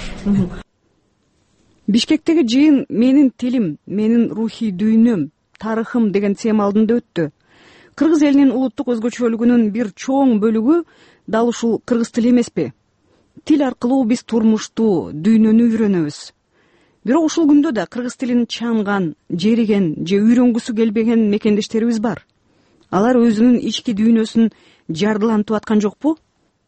Бишкектеги жыйын менин тилим, менин рухий дүйнөм, тарыхым деген тема алдында өттү. Кыргыз элинин улуттук өзгөчөлүгүнүн бир чоң бөлүгү дал ушул кыргыз тили эмеспи? Тил аркылуу биз турмушту, дүйнөнү үйрөнөбүз. Бирок ушул күндө да кыргыз тилин чанган, жериген же үйрөнгүсү келбеген мекендештерибиз бар. Алар өзүнүн ички дүйнөсүн жардылантып аткан жокпу?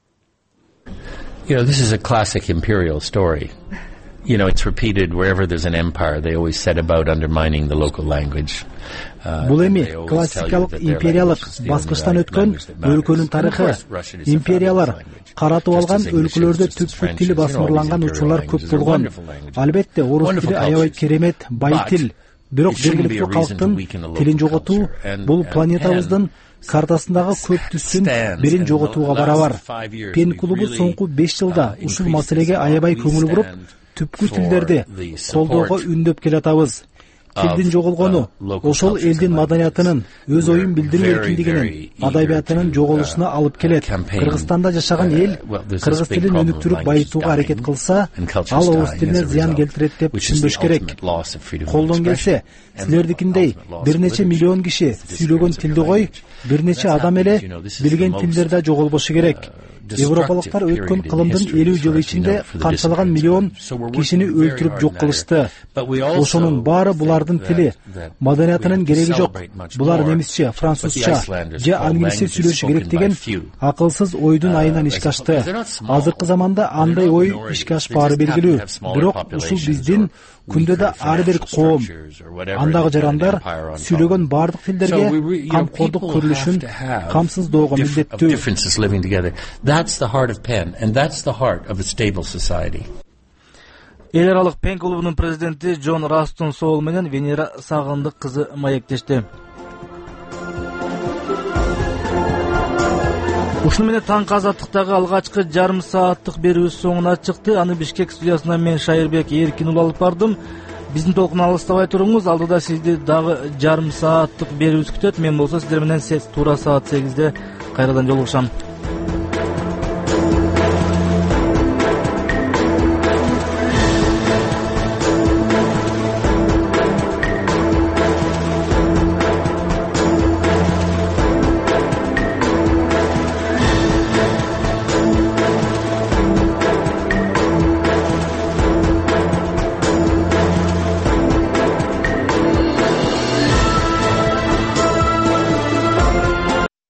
You know, this is a classic imperial story. You know, it's repeated wherever there's an empire. They always set about undermining the local language. Бул эми классикалык империялык баскычтан өткөн өлкөнүн тарыхы. Империялар каратып алган өлкөлөрдө түпкү тили басмырланган учурлар көп болгон. Албетте, орус тили аябай керемет, бай тил. Бирок жергиликтүү калктын тилин жоготуу бул планетабыздын картасындагы көп түстүн бирин жоготууга барабар. Пен клубу соңку беш жылда ушул маселеге аябай көңүл буруп, түпкү тилдерди колдоого үндөп келатабыз. Тилдин жоголгону ошол элдин маданиятынын, өз оюн билдирүү эркиндигинин, адабиятынын жоголушуна алып келет. Кыргызстанда жашаган эл кыргыз тилин өнүктүрүп байытууга аракет кылса, ал орус тилине зыян келтирет деп түшүнбөш керек. Колдон келсе, силердикиндей бир нече миллион киши сүйлөгөн тилди кой, бир нече адам эле билген тилдер да жоголбошу керек. Европалыктар өткөн кылымдын элүү жылы ичинде канчалаган миллион кишини өлтүрүп жок кылышты. Ошонун баары булардын тили, маданиятынын кереги жок. Булар немисче, французча же англисче сүйлөшү керек деген акылсыз ойдун айынан ишке ашты. Азыркы заманда андай ой ишке ашпаары белгилүү. Бирок ушул биздин күндө да ар бир коом, андагы жарандар сүйлөгөн бардык тилдерге камкордук көрүлүшүн камсыздоого милдеттүү. That's the heart of Penn, and that's the heart of a stable society. Эл аралык Пен клубунун президенти Джон Растон Соул менен Венера Сагындык кызы маектешти. Ушуну менен таңкы азаттыктагы алгачкы жарым сааттык берүүбүз соңуна чыкты. Аны Бишкек студиясынан мен Шайырбек Эркин уулу алып бардым. Биздин толкунду алыстабай туруңуз. Алдыда сизди дагы жарым сааттык берүүбүз күтөт. Мен болсо сиздер менен туура саат сегизде кайрадан жолугушам.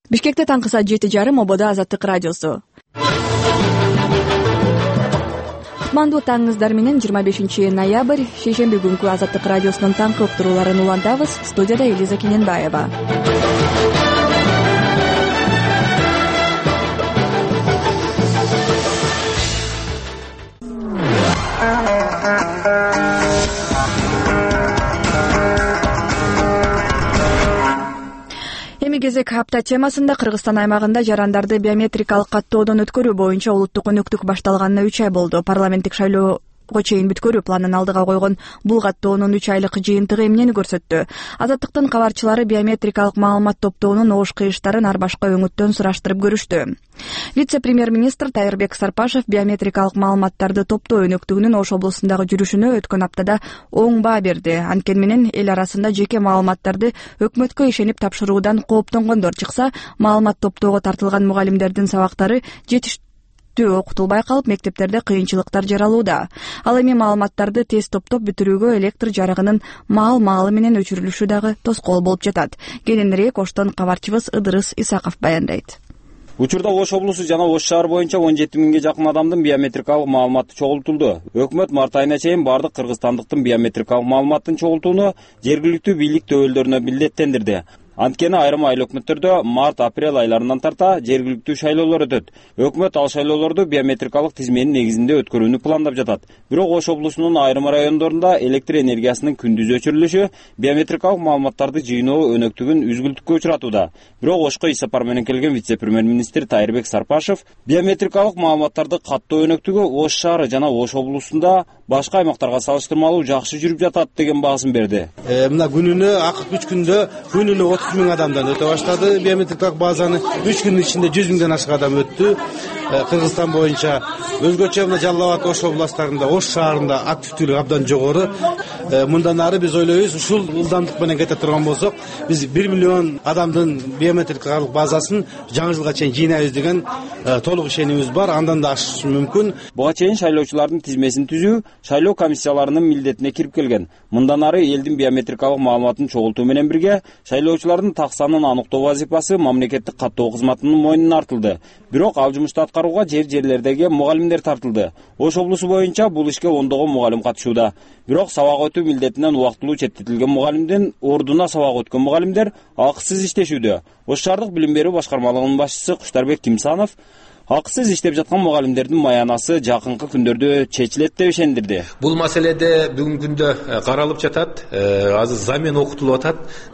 Бишкекте таңкы саат жети жарым ободо Азаттык радиосу. Кутмандуу таңыңыздар менен жыйырма бешинчи ноябрь шейшемби күнкү Азаттык радиосунун таңкы уктурууларын улантабыз. Студияда Элиза Кененбаева. Эми кезек апта темасында Кыргызстан аймагында жарандарды биометрикалык каттоодон өткөрүү боюнча улуттук өнөктүк башталганына үч ай болду. Парламенттик шайлоо чейин бүткөрүү планын алдыга койгон бул каттоонун үч айлык жыйынтыгы эмнени көрсөттү? Азаттыктын кабарчылары биометрикалык маалымат топтоонун ош кыйыштарын ар башка өңүттөн сураштырып көрүштү. Вице-премьер-министр Тайырбек Сарпашев биометрикалык маалыматтарды топтоо өнөктүгүнүн Ош облусундагы жүрүшүнө өткөн аптада оң баа берди. Анткени менен эл арасында жеке маалыматтарды өкмөткө ишенип тапшыруудан кооптонгондор чыкса, маалымат топтоого тартылган мугалимдердин сабактары жетиш окутулбай калып, мектептерде кыйынчылыктар жаралууда. Ал эми маалыматтарды тез топтоп бүтүрүүгө электр жарыгынын маал-маалы менен өчүрүлүшү дагы тоскоол болуп жатат. Кененирээк Оштон кабарчыбыз Ыдырыс Исаков баяндайт. Учурда Ош облусу жана Ош шаар боюнча он жети миңге жакын адамдын биометрикалык маалыматы чогултулду. Өкмөт март айына чейин бардык кыргызстандыктын биометрикалык маалыматын чогултууну жергиликтүү бийлик төбөлдөрүнө милдеттендирди. Анткени айрым айыл өкмөттөрдө март-апрель айларынан тарта жергиликтүү шайлоолор өтөт. Өкмөт ал шайлоолорду биометрикалык тизменин негизинде өткөрүүнү пландап жатат. Бирок Ош облусунун айрым райондорунда электр энергиясынын күндүз өчүрүлүшү биометрикалык маалыматтарды жыйноо өнөктүгүн үзгүлтүккө учуратууда. Бирок Ошко иш сапар менен келген вице-премьер-министр Тайырбек Сарпашев биометрикалык маалыматтарды каттоо өнөктүгү Ош шаары жана Ош облусунда башка аймактарга салыштырмалуу жакшы жүрүп жатат деген баасын берди. Мына күнүнө акыркы үч күндө күнүнө отуз миң адамдан өтө баштады. Биометрикалык базаны үч күндүн ичинде жүз миңден ашык адам өттү. Кыргызстан боюнча өзгөчө мына Жалал Абад, Ош областарында, Ош шаарында активдүүлүк абдан жогору. Мындан ары биз ойлойбуз, ушул ылдамдык менен кете турган болсок, биз бир миллион адамдын биометрикалык базасын жаңы жылга чейин жыйнайбыз деген толук ишенимибиз бар. Андан да ашышы мүмкүн. Буга чейин шайлоочулардын тизмесин түзүү шайлоо комиссияларынын милдетине кирип келген. Мындан ары элдин биометрикалык маалыматын чогултуу менен бирге шайлоочулардын так санын аныктоо вазифасы мамлекеттик каттоо кызматынын мойнуна артылды. Бирок ал жумушту аткарууга жер-жерлердеги мугалимдер тартылды. Ош облусу боюнча бул ишке ондогон мугалим катышууда. Бирок сабак өтүү милдетинен убактылуу четтетилген мугалимдин ордуна сабак өткөн мугалимдер акысыз иштешүүдө. Ош шаардык билим берүү башкармалыгынын башчысы Куштарбек Кимсанов акысыз иштеп жаткан мугалимдердин маянасы жакынкы күндөрдө чечилет деп ишендирди. Бул маселеде бүгүнкү күндө каралып жатат. Азыр замен окутулуп атат.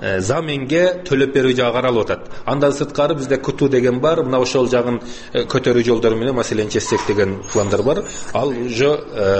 Заменге төлөп берүү жагы каралып атат. Андан сырткары бизде КТУ деген бар. Мына ошол жагын көтөрүү жолдору менен маселени чечсек деген пландар бар. Ал уже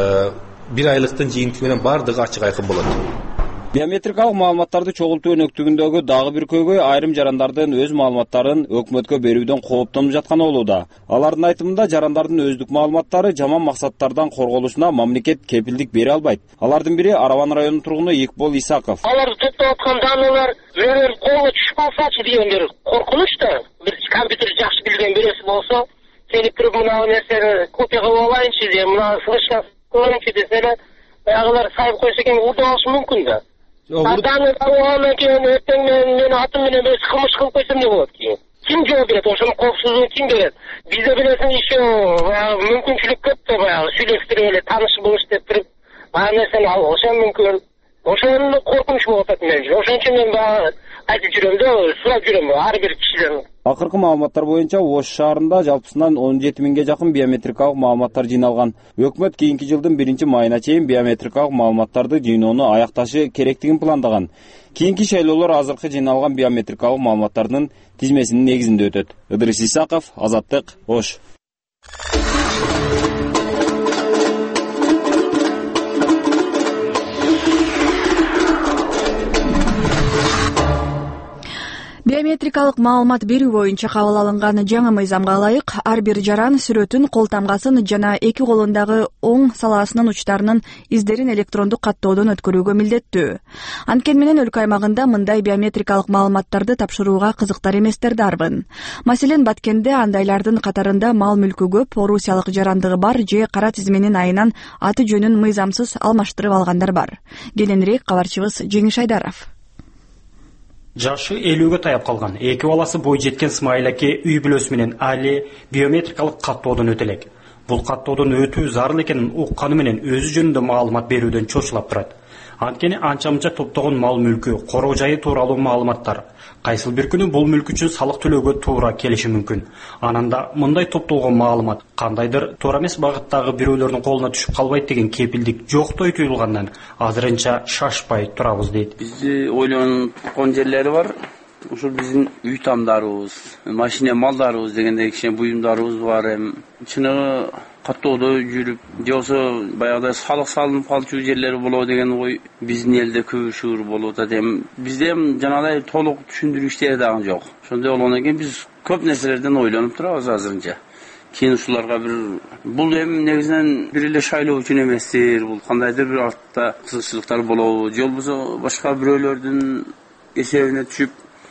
бир айлыктын жыйынтыгы менен бардыгы ачык айкын болот. Биометрикалык маалыматтарды чогултуу өнөктүгүндөгү дагы бир көйгөй айрым жарандардын өз маалыматтарын өкмөткө берүүдөн кооптонуп жатканы болууда. Алардын айтымында жарандардын өздүк маалыматтары жаман максаттардан корголушуна мамлекет кепилдик бере албайт. Алардын бири Араван районунун тургуну Икбол Исаков. Алар топтоп аткан даналар менен колго түшүп калсачы дегендер коркунуч да. Бир компьютер жакшы билген бирөөсү болсо, келип туруп мына нерсени копия кылып алайынчы деп, мына флешка көрүнчү десе эле, аялар сайып койсо экен урдуп алышы мүмкүн да. Арданы алгандан кийин эртең менен атым менен бир кылмыш кылып койсом эмне болот кийин? Ким жооп берет? Ошонун коопсуздугун ким берет? Бизде билесиң еще мүмкүнчүлүк көп да, баягы сүйлөштүрүп эле тааныш болуш деп туруп, ана нерсени алышам мүмкүн. Ошону коркунуч болуп атат мен. Ошон үчүн мен баягы айтып жүрөм да, сурап жүрөм ар бир кишиден. Акыркы маалыматтар боюнча Ош шаарында жалпысынан он жети миңге жакын биометрикалык маалыматтар жыйналган. Өкмөт кийинки жылдын биринчи майына чейин биометрикалык маалыматтарды жыйноону аякташы керектигин пландаган. Кийинки шайлоолор азыркы жыйналган биометрикалык маалыматтардын тизмесинин негизинде өтөт. Ыдырыс Исаков, Азаттык, Ош. Биометрикалык маалымат берүү боюнча кабыл алынган жаңы мыйзамга ылайык ар бир жаран сүрөтүн, кол тамгасын жана эки колундагы оң салаасынын учтарынын издерин электрондук каттоодон өткөрүүгө милдеттүү. Анткени менен өлкө аймагында мындай биометрикалык маалыматтарды тапшырууга кызыктар эместер дарбын. Маселен, Баткенде андайлардын катарында мал-мүлкү көп, орусиялык жарандыгы бар же кара тизменин айынан аты жөнүн мыйзамсыз алмаштырып алгандар бар. Кененирээк кабарчыбыз Жеңиш Айдаров. Жашы элүүгө таяп калган эки баласы бой жеткен Смайыл аке үй бүлөсү менен али биометрикалык каттоодон өтө элек. Бул каттоодон өтүү зарыл экенин укканы менен өзү жөнүндө маалымат берүүдөн чочулап турат. Анткени анча-мынча топтогон мал мүлкү, короо жайы тууралуу маалыматтар кайсыл бир күнү бул мүлк үчүн салык төлөөгө туура келиши мүмкүн. Ананда мындай топтолгон маалымат кандайдыр туура эмес багыттагы бирөөлөрдүн колуна түшүп калбайт деген кепилдик жоктой туюлгандан азырынча шашпай турабыз дейт. Бизди ойлонуткон жерлери бар. Ушул биздин үй тамдарыбыз, машина малдарыбыз дегендей кичине буюмдарыбыз бар. Эми чыныгы каттоодо жүрүп, же болбосо баягыдай салык салынып калчу жерлери болобу деген ой биздин элде көп шуур болуп атат. Эми бизде жанагыдай толук түшүндүрүү иштери дагы жок. Ошондой болгондон кийин биз көп нерселерден ойлонуп турабыз азырынча. Кийин ушуларга бир бул эми негизинен бир эле шайлоо үчүн эместир, бул кандайдыр бир артта кызыкчылыктар болобу, же болбосо башка бирөөлөрдүн эсебине түшүп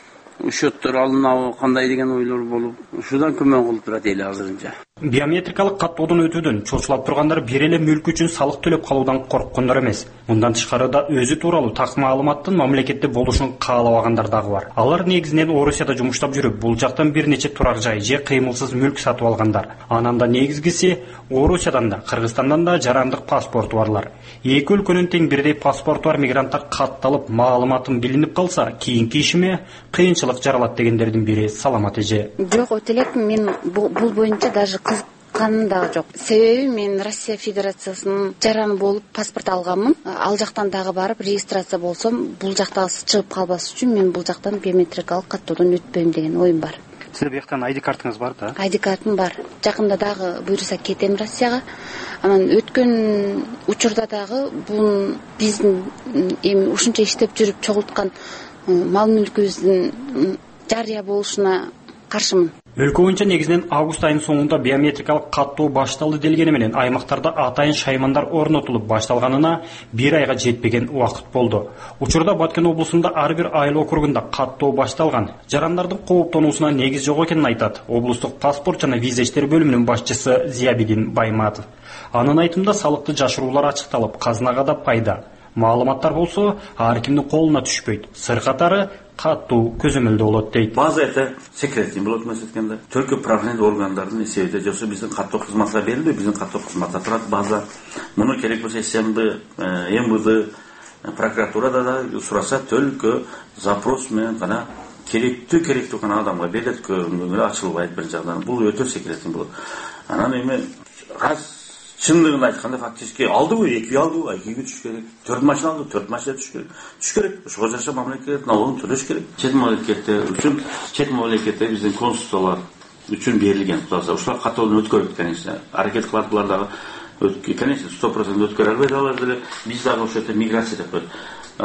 счеттор алынабы кандай деген ойлор болуп, ушудан күмөн кылып турат эл азырынча. Биометрикалык каттоодон өтүүдөн чочулап тургандар бир эле мүлк үчүн салык төлөп калуудан корккондар эмес. Мындан тышкары да өзү тууралуу так маалыматтын мамлекетте болушун каалабагандар дагы бар. Алар негизинен Орусияда жумуштап жүрүп, бул жактан бир нече турак жай же кыймылсыз мүлк сатып алгандар. Анан да негизгиси Орусиядан да, Кыргызстандан да жарандык паспорту барлар. Эки өлкөнүн тең бирдей паспорту бар мигранттар катталып, маалыматын билинип калса, кийинки ишиме кыйынчылык жаралат дегендердин бири Саламат эже. Жок, өтө элек мен бул боюнча даже кызыкканым дагы жок. Себеби мен Россия Федерациясынын жараны болуп паспорт алганмын. Ал жактан дагы барып регистрация болсом, бул жактагы чыгып калбас үчүн мен бул жактан биометрикалык каттоодон өтпөйм деген оюм бар. Сизде бияктан ай ди картыңыз бар да? ай ди картым бар. Жакында дагы буйруса кетем Россияга. Анан өткөн учурда дагы бул биздин эми ушунча иштеп жүрүп чогулткан мал мүлкүбүздүн жарыя болушуна каршымын. Өлкө боюнча негизинен август айынын соңунда биометрикалык каттоо башталды делгени менен аймактарда атайын шаймандар орнотулуп башталганына бир айга жетпеген убакыт болду. Учурда Баткен облусунда ар бир айыл округунда каттоо башталган. Жарандардын кооптонуусуна негиз жок экенин айтат облустук паспорт жана виза иштери бөлүмүнүн башчысы Зиябидин Байматов. Анын айтымында салыкты жашыруулар ачыкталып, казынага да пайда. Маалыматтар болсо ар кимдин колуна түшпөйт. Сыр катары каттуу көзөмөлдө болот дейт. База это секретный болот эмес эткенде. Только правоохранительный органдардын эсебинде жоксо биздин каттоо кызматка берилби, биздин каттоо кызматта турат база. Муну керек болсо эс эм бэ, эм вэ дэ, прокуратурада да сураса только запрос менен гана керектүү керектүү гана адамга берилет, көбүнө ачылбайт бир жагдан. Бул өтө секретный болот. Анан эми раз чындыгын айтканда фактически алдыбы, эки алдыбы, экиге түшүш керек. Төрт машина алды, төрт машина түшүш керек. Түшүш керек. Ошого жараша мамлекет налогун төлөш керек. Чет мамлекетте үчүн, чет мамлекетте биздин консулиялар үчүн берилген. Ушулар каттоодон өткөрүп, конечно, аракет кылат булар дагы. Конечно, сто процент өткөрө албайт алар деле. Биз дагы ошол жерде миграция деп коет.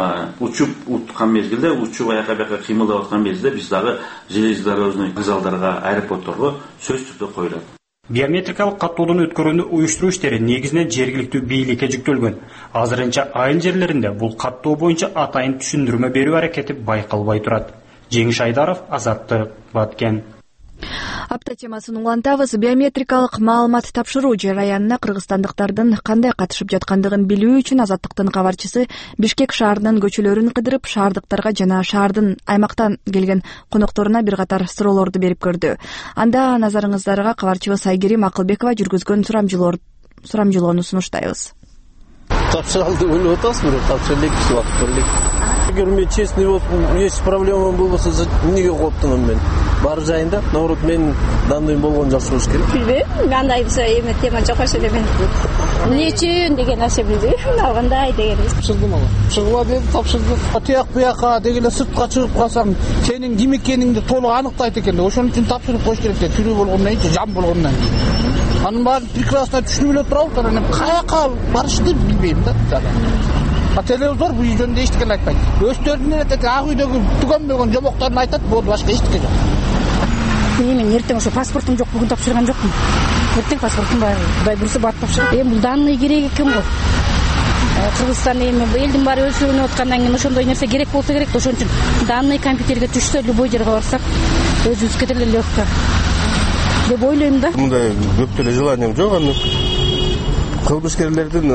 Учуп уткан мезгилде, учуп аяка бияка кыймылдап аткан мезгилде биз дагы железнодорожный вокзалдарга, аэропортторго сөзсүз түрдө коюлат. Биометрикалык каттоодон өткөрүүнү уюштуруу иштери негизинен жергиликтүү бийликке жүктөлгөн. Азырынча айыл жерлеринде бул каттоо боюнча атайын түшүндүрмө берүү аракети байкалбай турат. Жеңиш Айдаров, Азаттык, Баткен. Апта темасын улантабыз. Биометрикалык маалымат тапшыруу жараянына кыргызстандыктардын кандай катышып жаткандыгын билүү үчүн Азаттыктын кабарчысы Бишкек шаарынын көчөлөрүн кыдырып, шаардыктарга жана шаардын аймактан келген конокторуна бир катар суроолорду берип көрдү. Анда назарыңыздарга кабарчыбыз Айгерим Акылбекова жүргүзгөн сурамжылоону сунуштайбыз. Тапшыралды ойлоп атасыз, бирок тапшыра элек, убакыт берлек. Эгер мен честный болуп, эч проблема болбосо, эмнеге кооптоном мен? Бар жайында, наоборот, мен дандайым болгон жакшы болуш керек. Билбейм, андай эме тема жок эле мен. Эмне үчүн деген нерсе билбейм, алгандай деген. Тапшырдым ала. Чыгыла деди, тапшырдым. Тияк буяка дегеле сыртка чыгып калсаң, сенин ким экениңди толук аныктайт экен. Ошон үчүн тапшырып коюш керек деп, тирүү болгондон кийин, жан болгондон кийин. Анын баарын прекрасно түшүнүп эле турабыз, анан каяка барышты билбейм да. А телевизор бул жөнүндө эчтеке айтпайт. Өздөрүнүн ак үйдөгү түгөнбөгөн жомокторун айтат, болду, башка эчтеке жок. Мен эртең ошо паспортум жок, бүгүн тапшырган жокмун. Эртең паспортум бар, Кудай буйруса барып тапшырам. Эми бул данный керек экен го. Кыргызстан эми элдин баары өзгөрүп аткандан кийин ошондой нерсе керек болсо керек да, ошон үчүн данный компьютерге түшсө, любой жерге барсак, өзүбүзгө деле легко деп ойлойм да. Мындай көп деле желанием жок, аны кылмышкерлердин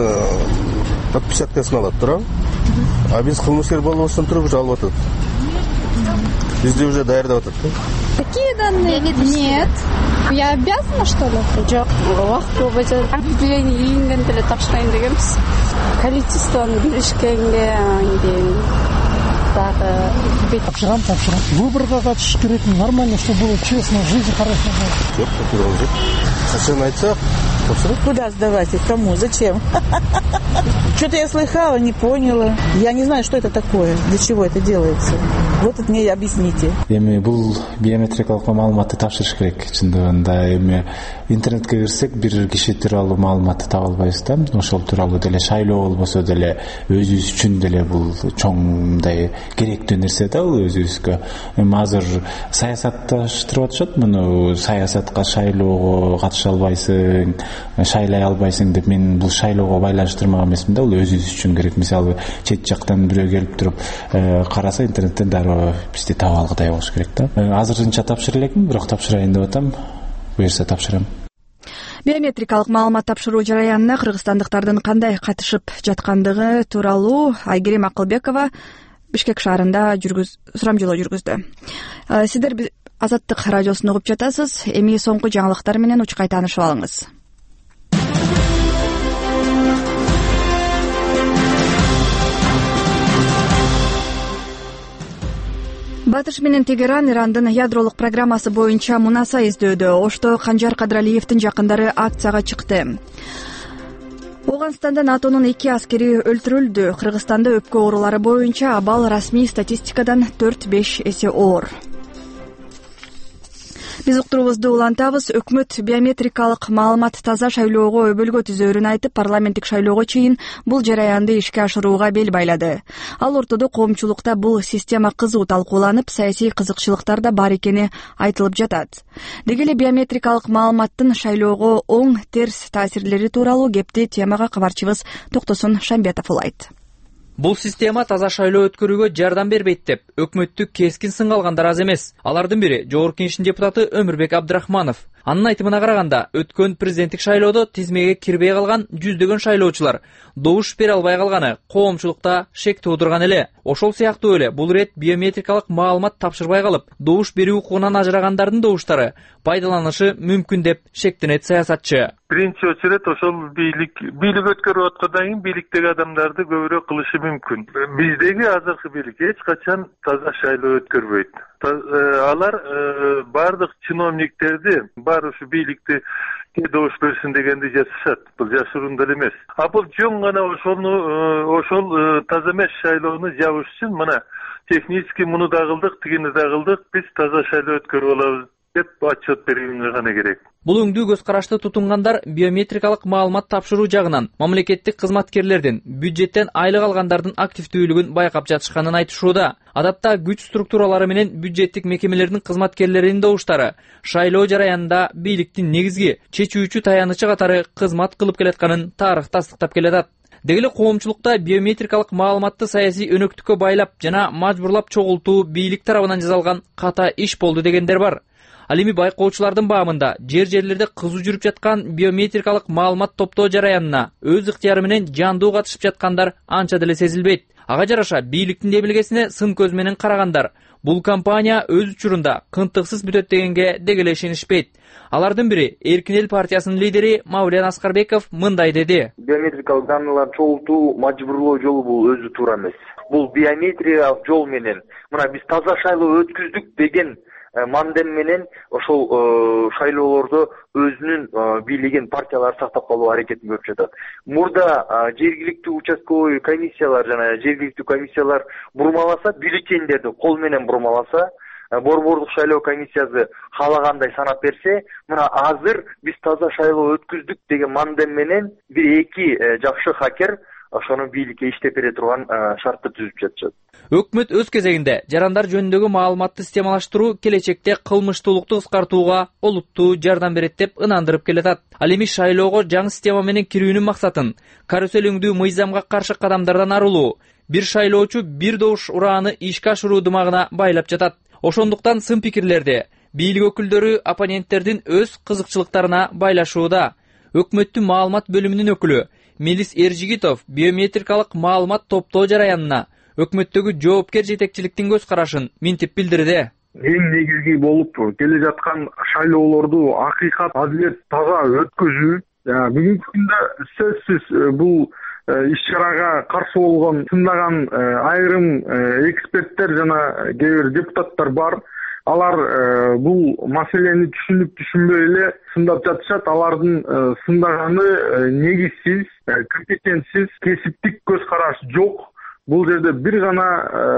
отпечаткасын алат турам. А биз кылмышкер болбостон туруп алып атат. Бизде уже даярдап атат да. Какие данные? Нет. Я обязана, что ли? Жоқ, уақыт бойынша объявление үйренген тілі тапсырайын дегенбіз. Количествоны билишкенге, кейін дағы тапсырам, тапсырам. Выборға қатысыш керек, нормально, чтобы было честно, жизнь хорошая была. Жоқ, тапсырам жоқ. Қашан айтсақ, тапсырам. Куда сдавать их? Кому? Зачем? Что-то я слыхала, не поняла. Я не знаю, что это такое, для чего это делается. Вот это мне объясните. Эми бул биометрикалык маалыматты тапшырыш керек. Чындыгында эми интернетке кирсек бир киши тууралуу маалыматты таба албайбыз да. Ошол тууралуу деле шайлоо болбосо деле өзүбүз үчүн деле бул чоң мындай керектүү нерсе да, бул өзүбүзгө. Эми азыр саясатташтырып атышат муну, саясатка шайлоого катыша албайсың, шайлай албайсың деп мен бул шайлоого байланыштырмак эмесмин да. Бул өзүбүз үчүн керек. Мисалы чет жактан бирөө келип туруп караса интернеттен дароо бизди таба алгыдай болуш керек да. Азырынча тапшыра элекмин, бирок тапшырайын деп атам. Буюрса тапшырам. Биометрикалык маалымат тапшыруу жараянына кыргызстандыктардын кандай катышып жаткандыгы тууралуу Айгерим Акылбекова Бишкек шаарында жүргүз сурамжылоо жүргүздү. Сиздер Азаттык радиосун угуп жатасыз. Эми соңку жаңылыктар менен учкай таанышып алыңыз. Батыш менен Тегеран Ирандын ядролук программасы боюнча мунаса издөөдө. Ошто Канжар Кадралиевдин жакындары акцияга чыкты. Ооганстанда НАТОнун эки аскери өлтүрүлдү. Кыргызстанда өпкө оорулары боюнча абал расмий статистикадан төрт беш эсе оор. Биз уктуруубузду улантабыз. Өкмөт биометрикалык маалымат таза шайлоого өбөлгө түзөөрүн айтып, парламенттик шайлоого чейин бул жараянды ишке ашырууга бел байлады. Ал ортодо коомчулукта бул система кызуу талкууланып, саясий кызыкчылыктар да бар экени айтылып жатат. Деги эле биометрикалык маалыматтын шайлоого оң терс таасирлери тууралуу кепти темага кабарчыбыз Токтосун Шамбетов улайт. Бул система таза шайлоо өткөрүүгө жардам бербейт деп өкмөттү кескин сынга алгандар аз эмес. Алардын бири Жогорку Кеңештин депутаты Өмүрбек Абдрахманов. Анын айтымына караганда, өткөн президенттик шайлоодо тизмеге кирбей калган жүздөгөн шайлоочулар добуш бере албай калганы коомчулукта шек туудурган эле. Ошол сыяктуу эле бул ирет биометрикалык маалымат тапшырбай калып, добуш берүү укугунан ажырагандардын добуштары пайдаланышы мүмкүн деп шектенет саясатчы. Биринчи очередь ошол бийлик бийлик өткөрүп аткандан кийин бийликтеги адамдарды көбүрөөк кылышы мүмкүн. Биздеги азыркы бийлик эч качан таза шайлоо өткөрбөйт. Алар бардык чиновниктерди бар ушу бийликти добуш берсин дегенди жасашат. Бул жашыруун деле эмес. А бул жөн гана ошону ошол таза эмес шайлоону жабыш үчүн мына технически муну да кылдык, тигини да кылдык, биз таза шайлоо өткөрүп алабыз деп отчет берүүгө гана керек. Бул өңдүү көз карашты тутунгандар биометрикалык маалымат тапшыруу жагынан мамлекеттик кызматкерлердин, бюджеттен айлык алгандардын активдүүлүгүн байкап жатышканын айтышууда. Адатта күч структуралары менен бюджеттик мекемелердин кызматкерлеринин добуштары шайлоо жараянында бийликтин негизги чечүүчү таянычы катары кызмат кылып келатканын тарых тастыктап келатат. Деги эле коомчулукта биометрикалык маалыматты саясий өнөктүккө байлап жана мажбурлап чогултуу бийлик тарабынан жасалган ката иш болду дегендер бар. Ал эми байкоочулардын баамында жер жерлерде кызуу жүрүп жаткан биометрикалык маалымат топтоо жараянына өз ыктыяры менен жандуу катышып жаткандар анча деле сезилбейт. Ага жараша бийликтин демилгесине сын көз менен карагандар бул компания өз учурунда кынтыксыз бүтөт дегенге деги эле ишенишпейт. Алардын бири Эркин эл партиясынын лидери Мавлен Аскарбеков мындай деди. Биометрикалык данныйларды чогултуу мажбурлоо жолу бул өзү туура эмес. Бул биометриялык жол менен мына биз таза шайлоо өткүздүк деген мандем менен ошол шайлоолордо өзүнүн бийлигин партиялар сактап калуу аракетин көрүп жатат. Мурда жергиликтүү участковый комиссиялар жана жергиликтүү комиссиялар бурмаласа, бюллетендерди кол менен бурмаласа, борбордук шайлоо комиссиясы каалагандай санап берсе, мына азыр биз таза шайлоо өткүздүк деген мандем менен бир эки жакшы хакер ошону бийликке иштеп бере турган шартты түзүп жатышат. Өкмөт өз кезегинде жарандар жөнүндөгү маалыматты системалаштыруу келечекте кылмыштуулукту кыскартууга олуттуу жардам берет деп ынандырып келатат. Ал эми шайлоого жаңы система менен кирүүнүн максатын карусел өңдүү мыйзамга каршы кадамдардан арылуу, бир шайлоочу бир добуш урааны ишке ашыруу дымагына байлап жатат. Ошондуктан сын пикирлерди бийлик өкүлдөрү оппоненттердин өз кызыкчылыктарына байлашууда. Өкмөттүн маалымат бөлүмүнүн өкүлү Мелис Эржигитов биометрикалык маалымат топтоо жараянына өкмөттөгү жоопкер жетекчиликтин көз карашын минтип билдирди. эң негизги болуп келе жаткан шайлоолорду акыйкат, адилет, таза өткөзүү. Бүгүнкү күндө сөзсүз бул иш-чарага каршы болгон сындаган айрым эксперттер жана кээ бир депутаттар бар. Алар бул маселени түшүнүп түшүнбөй эле сындап жатышат. Алардын сындаганы негизсиз, компетентсиз, кесиптик көз караш жок. Бул жерде бир гана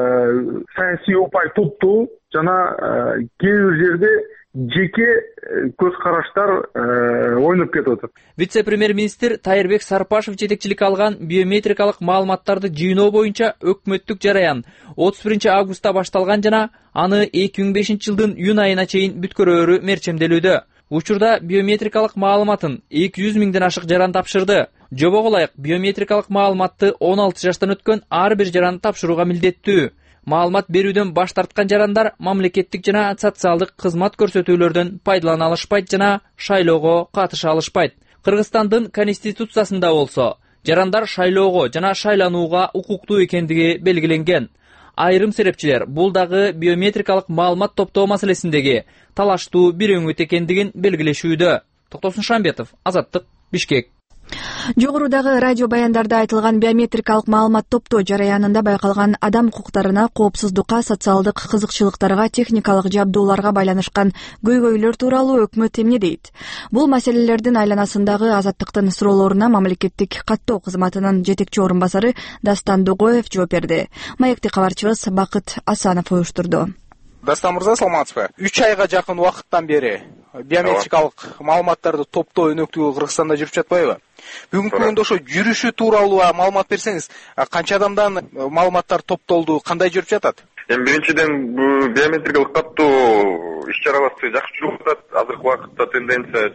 саясий упай топтоо жана кээ бир жерде жеке көз караштар ойноп кетип атат. Вице-премьер-министр Тайырбек Сарпашев жетекчилик алган биометрикалык маалыматтарды жыйноо боюнча өкмөттүк жараян отуз биринчи августта башталган жана аны эки миң бешинчи жылдын июнь айына чейин бүткөрөөрү мерчемделүүдө. Учурда биометрикалык маалыматын эки жүз миңден ашык жаран тапшырды. Жобого ылайык биометрикалык маалыматты он алты жаштан өткөн ар бир жаран тапшырууга милдеттүү. Маалымат берүүдөн баш тарткан жарандар мамлекеттик жана социалдык кызмат көрсөтүүлөрдөн пайдалана алышпайт жана шайлоого катыша алышпайт. Кыргызстандын конституциясында болсо, жарандар шайлоого жана шайланууга укуктуу экендиги белгиленген. Айрым серепчилер бул дагы биометрикалык маалымат топтоо маселесиндеги талаштуу бир өңүт экендигин белгилешүүдө. Токтосун Шамбетов, Азаттык, Бишкек. Жогорудагы радио баяндарда айтылган биометрикалык маалымат топтоо жараянында байкалган адам укуктарына, коопсуздукка, социалдык кызыкчылыктарга, техникалык жабдууларга байланышкан көйгөйлөр тууралуу өкмөт эмне дейт? Бул маселелердин айланасындагы Азаттыктын суроолоруна мамлекеттик каттоо кызматынын жетекчи орун басары Дастан Догоев жооп берди. Маекти кабарчыбыз Бакыт Асанов уюштурду. Дастан мырза, саламатсызбы? үч айга жакын убакыттан бери биометрикалык маалыматтарды топтоо өнөктүгү Кыргызстанда жүрүп жатпайбы? Бүгүнкү күндө ошо жүрүшү тууралуу маалымат берсеңиз, канча адамдан маалыматтар топтолду, кандай жүрүп жатат? Эми биринчиден бул биометрикалык каттоо иш-чаралары жакшы жүрүп атат. Азыркы убакытта тенденция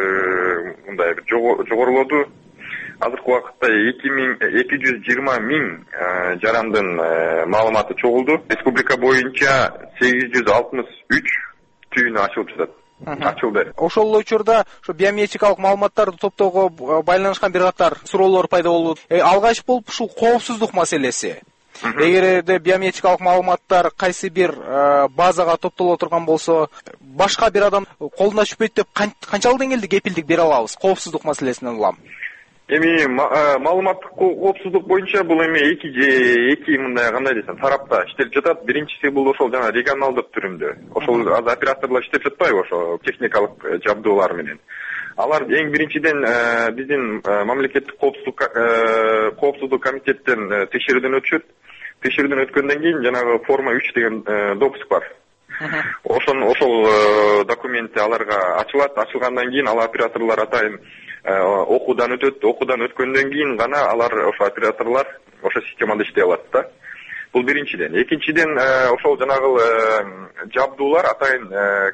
мындай бир жогорулоду. Азыркы убакытта эки жүз жыйырма миң жарандын маалыматы чогулду. Республика боюнча сегиз жүз алтымыш үч түйүнү ачылып жатат. Ачылды. Ошол учурда ошо биометрикалык маалыматтарды топтоого байланышкан бир катар суроолор пайда болду. Алгач болуп ушул коопсуздук маселеси. Эгерде биометрикалык маалыматтар кайсы бир базага топтоло турган болсо, башка бир адам колуна түшпөйт деп канчалык деңгээлде кепилдик бере алабыз коопсуздук маселесинен улам? Эми маалыматтык коопсуздук боюнча бул эми эки эки мындай кандай десем тарапта иштелип жатат. Биринчиси бул ошол жана регионалдык түрүндө. Ошол операторлор иштеп жатпайбы ошо техникалык жабдуулар менен. Алар эң биринчиден биздин мамлекеттик коопсуздук коопсуздук комитеттен текшерүүдөн өтүшөт. Текшерүүдөн өткөндөн кийин жанагы форма үч деген допуск бар. Ошон ошол документти аларга ачылат. Ачылгандан кийин ал операторлор атайын окуудан өтөт. Окуудан өткөндөн кийин гана алар ошо операторлор ошо системада иштей алат да. Бул биринчиден. Экинчиден ошол жанагы жабдуулар атайын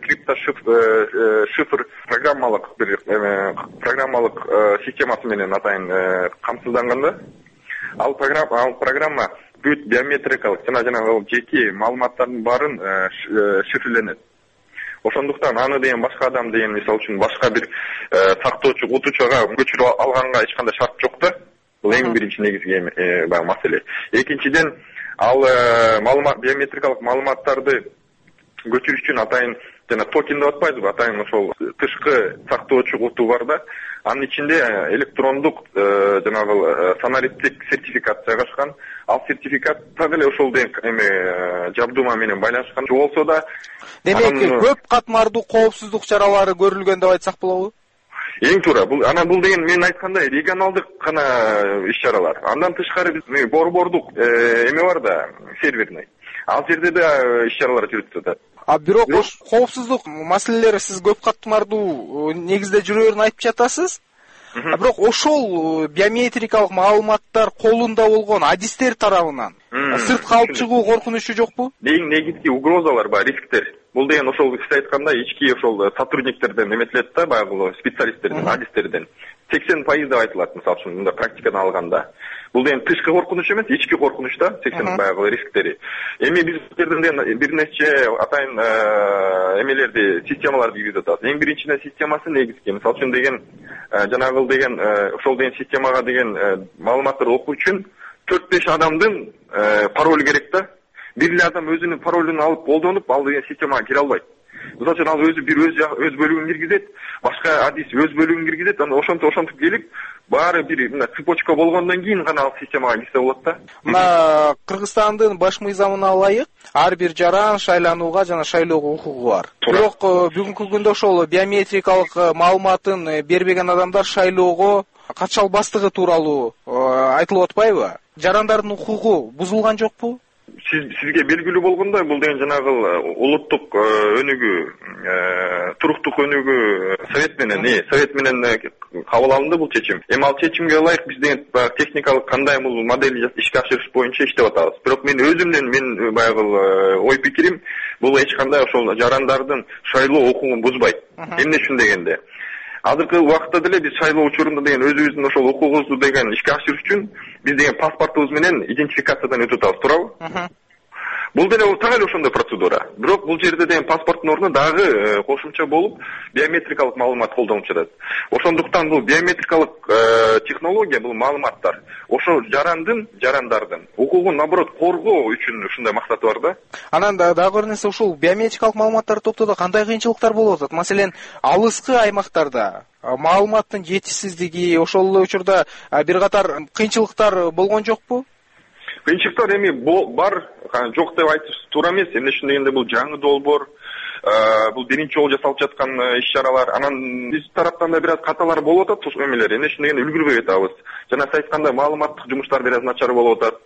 криптошифр программалык бир программалык системасы менен атайын камсызданганда, ал программа ал программа бүт биометрикалык жана жанагы жеке маалыматтардын баарын шифрленет. Ошондуктан аны деген башка адам деген мисалы үчүн башка бир сактоочу, утуучуга көчүрүп алганга эч кандай шарт жок да. Бул эң биринчи негизги баягы маселе. Экинчиден, ал маалымат биометрикалык маалыматтарды көчүрүш үчүн атайын жана токен деп атпайбызбы, атайын ошол тышкы сактоочу куту бар да. Анын ичинде электрондук жанагы санариптик сертификат жайгашкан. Ал сертификат так эле ошол эме жабдуума менен байланышкан болсо да, демек көп катмардуу коопсуздук чаралары көрүлгөн деп айтсак болобу? Эң туура. Бул ана бул деген мен айткандай регионалдык гана иш-чаралар. Андан тышкары биз борбордук эме бар да, серверный. Ал жерде да иш-чаралар жүрүп жатат. А бирок коопсуздук маселелери сиз көп катмардуу негизде жүрөөрүн айтып жатасыз. А бирок ошол биометрикалык маалыматтар колунда болгон адистер тарабынан сыртка алып чыгуу коркунучу жокпу? Эң негизги угрозалар бар, рисктер. Бул деген ошол сиз айткандай ички ошол сотрудниктерден эметилет да, баягы специалисттерден, адистерден. сексен пайыз деп айтылат, мисалы үчүн, мында практиканы алганда. Бул деген тышкы коркунуч эмес, ички коркунуч да, сексен баягы рисктери. Эми биз жерден бир нече атайын эмелерди, системаларды киргизип атабыз. Эң биринчиден системасы негизги. Мисалы үчүн деген жанагыл деген ошол деген системага деген маалыматтарды окуу үчүн төрт беш адамдын паролу керек да. бир эле адам өзүнүн паролун алып колдонуп ал деген системага кире албайт. Мисалы үчүн ал өзү бир өз өз бөлүгүн киргизет, башка адис өз бөлүгүн киргизет, анда ошентип ошентип келип баары бир мына цепочка болгондон кийин гана ал системага кирсе болот да. Мына Кыргызстандын баш мыйзамына ылайык ар бир жаран шайланууга жана шайлоого укугу бар. Бирок бүгүнкү күндө ошол биометрикалык маалыматын бербеген адамдар шайлоого катыша албастыгы тууралуу айтылып атпайбы? Жарандардын укугу бузулган жокпу? Сиз сизге белгилүү болгондой, бул деген жанагы улуттук өнүгүү, туруктук өнүгүү совет менен, совет менен кабыл алынды бул чечим. Эми ал чечимге ылайык биз деген техникалык кандай бул модель ишке ашырыш боюнча иштеп атабыз. Бирок мен өзүмдөн мен баягы ой пикирим, бул эч кандай ошол жарандардын шайлоо укугун бузбайт. Эмне үчүн дегенде, азыркы убакытта деле биз шайлоо учурунда деген өзүбүздүн ошол укугубузду деген ишке ашырыш үчүн биз деген паспортубуз менен идентификациядан өтүп атабыз, туурабы? Бул деле так эле ошондой процедура. Бирок бул жерде деген паспорттун ордуна дагы кошумча болуп биометрикалык маалымат колдонуп жатат. Ошондуктан бул биометрикалык технология, бул маалыматтар ошо жарандын, жарандардын укугун наоборот коргоо үчүн ушундай максаты бар да. Анан дагы бир нерсе, ушул биометрикалык маалыматтарды топтоодо кандай кыйынчылыктар болуп атат? Маселен, алыскы аймактарда маалыматтын жетишсиздиги, ошол учурда бир катар кыйынчылыктар болгон жокпу? Кыйынчылыктар эми бар, жок деп айтыш туура эмес. Эмне үчүн дегенде бул жаңы долбоор, бул биринчи жолу жасалып жаткан иш-чаралар. Анан биз тараптан да бир аз каталар болуп атат ушул эмелер. Эмне үчүн дегенде үлгүрбөй атабыз. Жана сиз айткандай маалыматтык жумуштар бир аз начар болуп атат.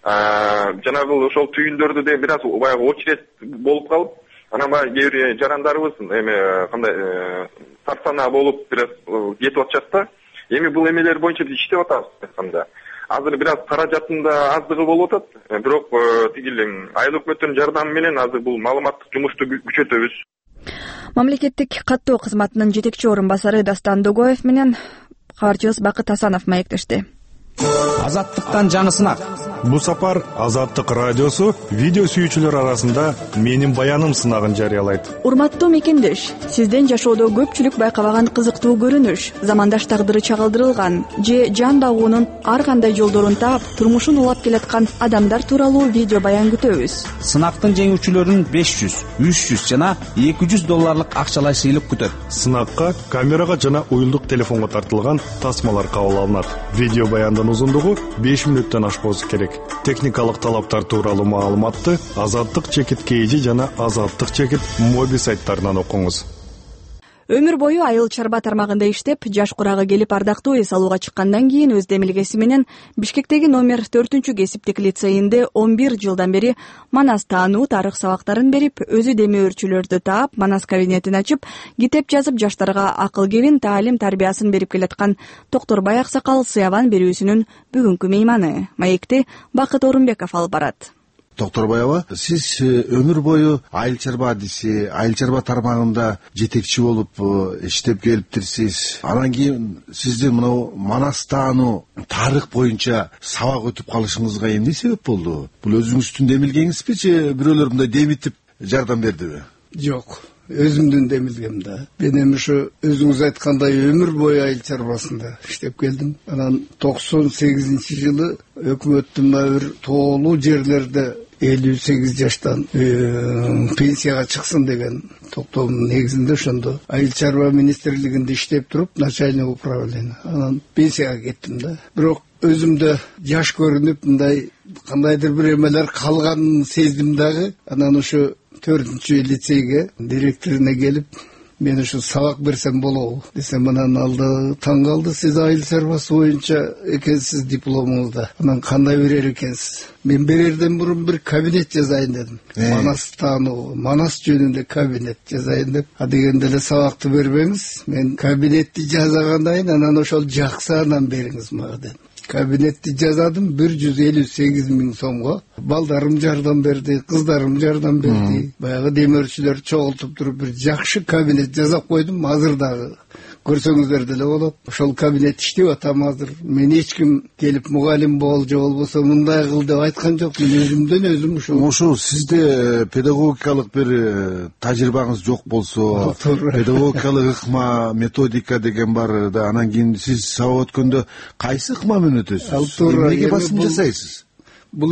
Жанагы ошол түйүндөрдө да бир аз баягы очередь болуп калып, анан баягы кээ бир жарандарыбыз эми кандай тарсана болуп бир аз кетип атышат да. Эми бул эмелер боюнча биз иштеп атабыз айтканда. Азыр бир аз каражаттын да аздыгы болуп атат, бирок тиги эле айыл өкмөттүн жардамы менен азыр бул маалыматтык жумушту күчөтөбүз. Мамлекеттик каттоо кызматынын жетекчи орун басары Дастан Догоев менен кабарчыбыз Бакыт Асанов маектешти. Азаттыктан жаңы сынак. Бул сапар Азаттык радиосу видео сүйүүчүлөр арасында менин баяным сынагын жарыялайт. Урматтуу мекендеш, сизден жашоодо көпчүлүк байкабаган кызыктуу көрүнүш, замандаш тагдыры чагылдырылган же жан дагуунун ар кандай жолдорун таап, турмушун улап келаткан адамдар тууралуу видео баян күтөбүз. Сынактын жеңүүчүлөрүн беш жүз, үч жүз жана эки жүз долларлык акчалай сыйлык күтөт. Сынакка камерага жана уюлдук телефонго тартылган тасмалар кабыл алынат. Видео баяндын узундугу беш мүнөттөн ашпоосу керек. Техникалык талаптар тууралуу маалыматты Азаттык чекит кейжи жана Азаттык чекит моби сайттарынан окуңуз. Өмүр бою айыл чарба тармагында иштеп, жаш курагы келип ардактуу эс алууга чыккандан кийин өз демилгеси менен Бишкектеги номер төртүнчү кесиптик лицейинде он бир жылдан бери манас таануу тарых сабактарын берип, өзү демөөрчүлөрдү таап, манас кабинетин ачып, китеп жазып, жаштарга акыл кебин, таалим тарбиясын берип келаткан Токторбай Аксакал сыябан берүүсүнүн бүгүнкү мейманы. Маекти Бакыт Орунбеков алып барат. Докторбай аба, сиз өмүр бою айыл чарба адиси, айыл чарба тармагында жетекчи болуп иштеп келиптирсиз. Анан кийин сиздин мына манас таануу тарых боюнча сабак өтүп калышыңызга эмне себеп болду? Бул өзүңүздүн демилгеңизби же бирөөлөр мындай демитип жардам бердиби? Жок, өзүмдүн демилгем да. Мен эми ошо өзүңүз айткандай өмүр бою айыл чарбасында иштеп келдим. Анан токсон сегизинчи жылы өкмөттүн бир тоолуу жерлерде элүү сегиз жаштан пенсияга чыксын деген токтомдун негизинде ошондо айыл чарба министрлигинде иштеп туруп, начальник управления. Анан пенсияга кеттим да. Бирок өзүмдө жаш көрүнүп, мындай кандайдыр бир эмелер калганын сездим дагы. Анан ошо төртүнчү лицейге директоруна келип, мен ушу сабак берсем болобу десем, анан алды таң калды, сиз айыл чарбасы боюнча экенсиз дипломуңузда. Анан кандай берер экенсиз? Мен берерден мурун бир кабинет жазайын дедим. Манас таануу, манас жөнүндө кабинет жазайын деп. А дегенде эле сабакты бербеңиз, мен кабинетти жазагандан кийин анан ошол жаксы анан бериңиз мага дедим. Кабинетти жазадым бир жүз элүү сегиз миң сомго. Балдарым жардам берди, кыздарым жардам берди. Баягы демөөрчүлөр чогултуп туруп бир жакшы кабинет жасап койдум. Азыр дагы көрсөңүздөр деле болот. Ошол кабинет иштеп атам азыр. Мен эч ким келип мугалим бол же болбосо мындай кыл деп айткан жок. Мен өзүмдөн өзүм ушул. Ошо сизде педагогикалык бир тажрыйбаңыз жок болсо, педагогикалык ыкма, методика деген бар да, анан кийин сиз сабак өткөндө кайсы ыкма менен өтөсүз? Эмнеге басым жасайсыз? бул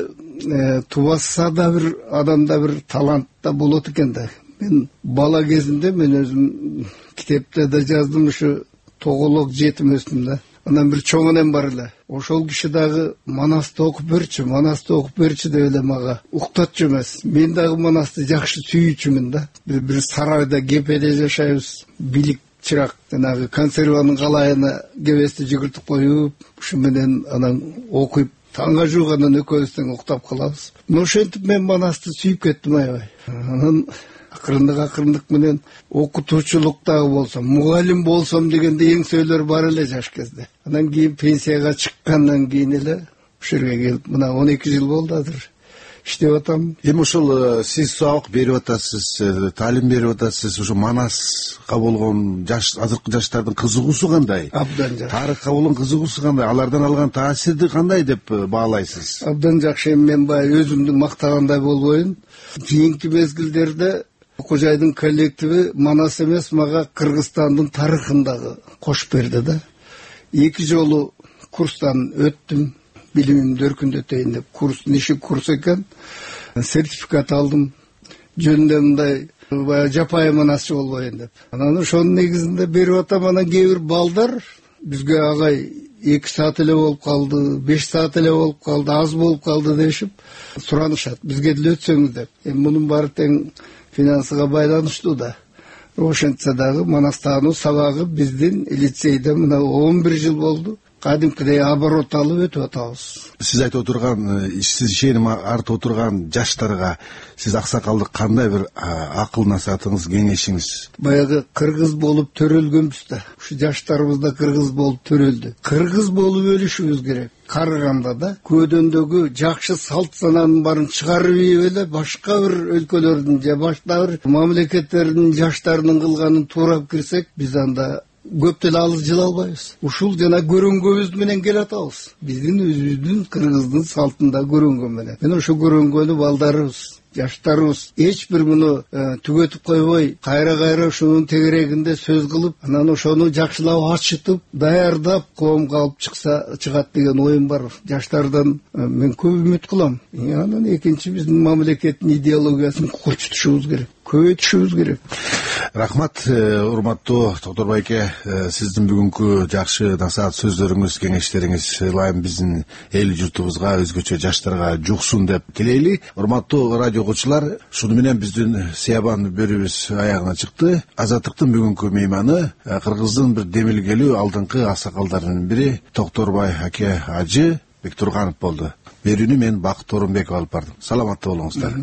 эми тубаса да бир адамда бир талант да болот экен да. Мен бала кезимде мен өзүм китепте да жаздым, ушу тоголок жетим өстүм да. Анан бир чоң энем бар эле. Ошол киши дагы манасты окуп берчи, манасты окуп берчи деп эле мага уктатчу эмес. Мен дагы манасты жакшы сүйүүчүмүн да. Биз бир сарайда кепеде жашайбыз. Билик чырак жанагы консерванын калайына кебести жүгүртүп коюп, ушу менен анан окуп таңга жуугандан экөөбүз тең уктап калабыз. Ошентип мен манасты сүйүп кеттим аябай. Анан акырындык акырындык менен окутуучулук дагы болсом, мугалим болсом дегенде эң сөйлөр бар эле жаш кезде. Анан кийин пенсияга чыккандан кийин эле ушул жерге келип, мына он эки жыл болду азыр иштеп атам. Эми ушул сиз сабак берип атасыз, таалим берип атасыз, ушу манаска болгон жаш азыркы жаштардын кызыгуусу кандай? Абдан жакшы. Тарыхка болгон кызыгуусу кандай? Алардан алган таасирди кандай деп баалайсыз? Абдан жакшы. Мен баягы өзүмдү мактагандай болбойм. Кийинки мезгилдерде окуу жайдын коллективи манас эмес, мага Кыргызстандын тарыхын дагы кошуп берди да. Эки жолу курстан өттүм. Билимимди өркүндөтөйүн деп, курс ниши курс экен. Сертификат алдым. Жөнүндө мындай баягы жапайы манасчы болбоюн деп. Анан ошонун негизинде берип атам. Анан кээ бир балдар бизге агай эки саат эле болуп калды, беш саат эле болуп калды, аз болуп калды дешип суранышат. Бизге деле өтсөңүз деп. Эми мунун баары тең финансыга байланыштуу да. Ошентсе дагы манас таануу сабагы биздин лицейде мына он бир жыл болду. Кадимкидей оборот алып өтүп атабыз. Сиз айтып отурган, сиз ишеним артып отурган жаштарга сиз аксакалдык кандай бир акыл насаатыңыз, кеңешиңиз? Баягы кыргыз болуп төрөлгөнбүз да. Ушу жаштарыбыз да кыргыз болуп төрөлдү. Кыргыз болуп өлүшүбүз керек. Карыганда да көдөөндөгү жакшы салт сананын баарын чыгарып ийип эле башка бир өлкөлөрдүн же башка бир мамлекеттердин жаштарынын кылганын туурап кирсек, биз анда көп деле алыс жыла албайбыз. Ушул жана көрөнгөбүз менен келе атабыз. Биздин өзүбүздүн кыргыздын салтында көрөнгө менен. Мен ошо көрөнгөнү балдарыбыз, жаштарыбыз эч бир муну түгөтүп койбой, кайра-кайра ушунун тегерегинде сөз кылып, анан ошону жакшылап ачытып, даярдап коомго алып чыкса чыгат деген оюм бар. Жаштардан мен көп үмүт кылам. Анан экинчи биздин мамлекеттин идеологиясын курчутушубуз керек. Көбөйтүшүбүз керек. Рахмат, урматтуу Токтор байке, сиздин бүгүнкү жакшы насаат сөздөрүңүз, кеңештериңиз ылайым биздин эл журтубузга, өзгөчө жаштарга жуксун деп тилейли. Урматтуу радио окуучулар, шуну менен биздин Сыябан бөлүбүз аягына чыкты. Азаттыктын бүгүнкү мейманы Кыргыздын бир демилгелүү алдыңкы аксакалдарынын бири Токторбай аке Ажы Бектурганов болду. Берүүнү мен Бакыт Орунбеков алып бардым. Саламатта болуңуздар.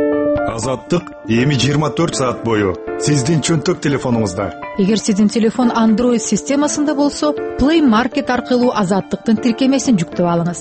Азаттык эми жыйырма төрт саат бою сиздин чөнтөк телефонуңузда. Эгер сиздин телефон Android системасында болсо, Play Market аркылуу Азаттыктын тиркемесин жүктөп алыңыз.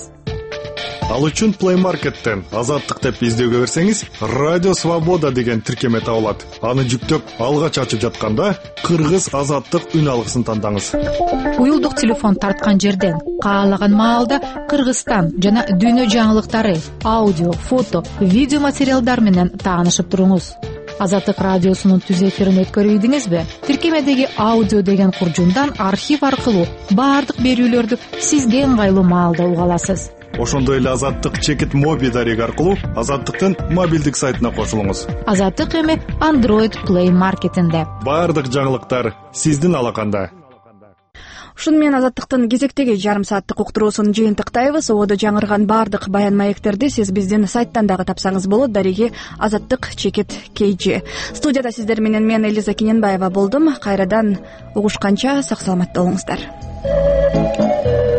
Ал үчүн Play Market'тен Азаттык деп издөөгө берсеңиз, Радио Свобода деген тиркеме табылат. Аны жүктөп алгач ачып жатканда Кыргыз Азаттык үн алгысын тандаңыз. Уюлдук телефон тарткан жерден каалаган маалда Кыргызстан жана дүйнө жаңылыктары, аудио, фото, видео материалдар менен таанышып туруңуз. Азаттык радиосунун түз эфирин өткөрүйдүңүзбү? Тиркемедеги аудио деген куржундан архив аркылуу баардык берүүлөрдү сизге ыңгайлуу маалда уга аласыз. Ошондой эле Азаттык чекит моби дареги аркылуу Азаттыктын мобилдик сайтына кошулуңуз. Азаттык эми Android Play Market'инде. Баардык жаңылыктар сиздин алаканда. Ушуну менен Азаттыктын кезектеги жарым сааттык уктуруусун жыйынтыктайбыз. Ободо жаңырган баардык баян маектерди сиз биздин сайттан дагы тапсаңыз болот. Дареги Азаттык чекит кей джи. Студияда сиздер менен мен Элиза Кененбаева болдум. Кайрадан угушканча сак саламатта болуңуздар.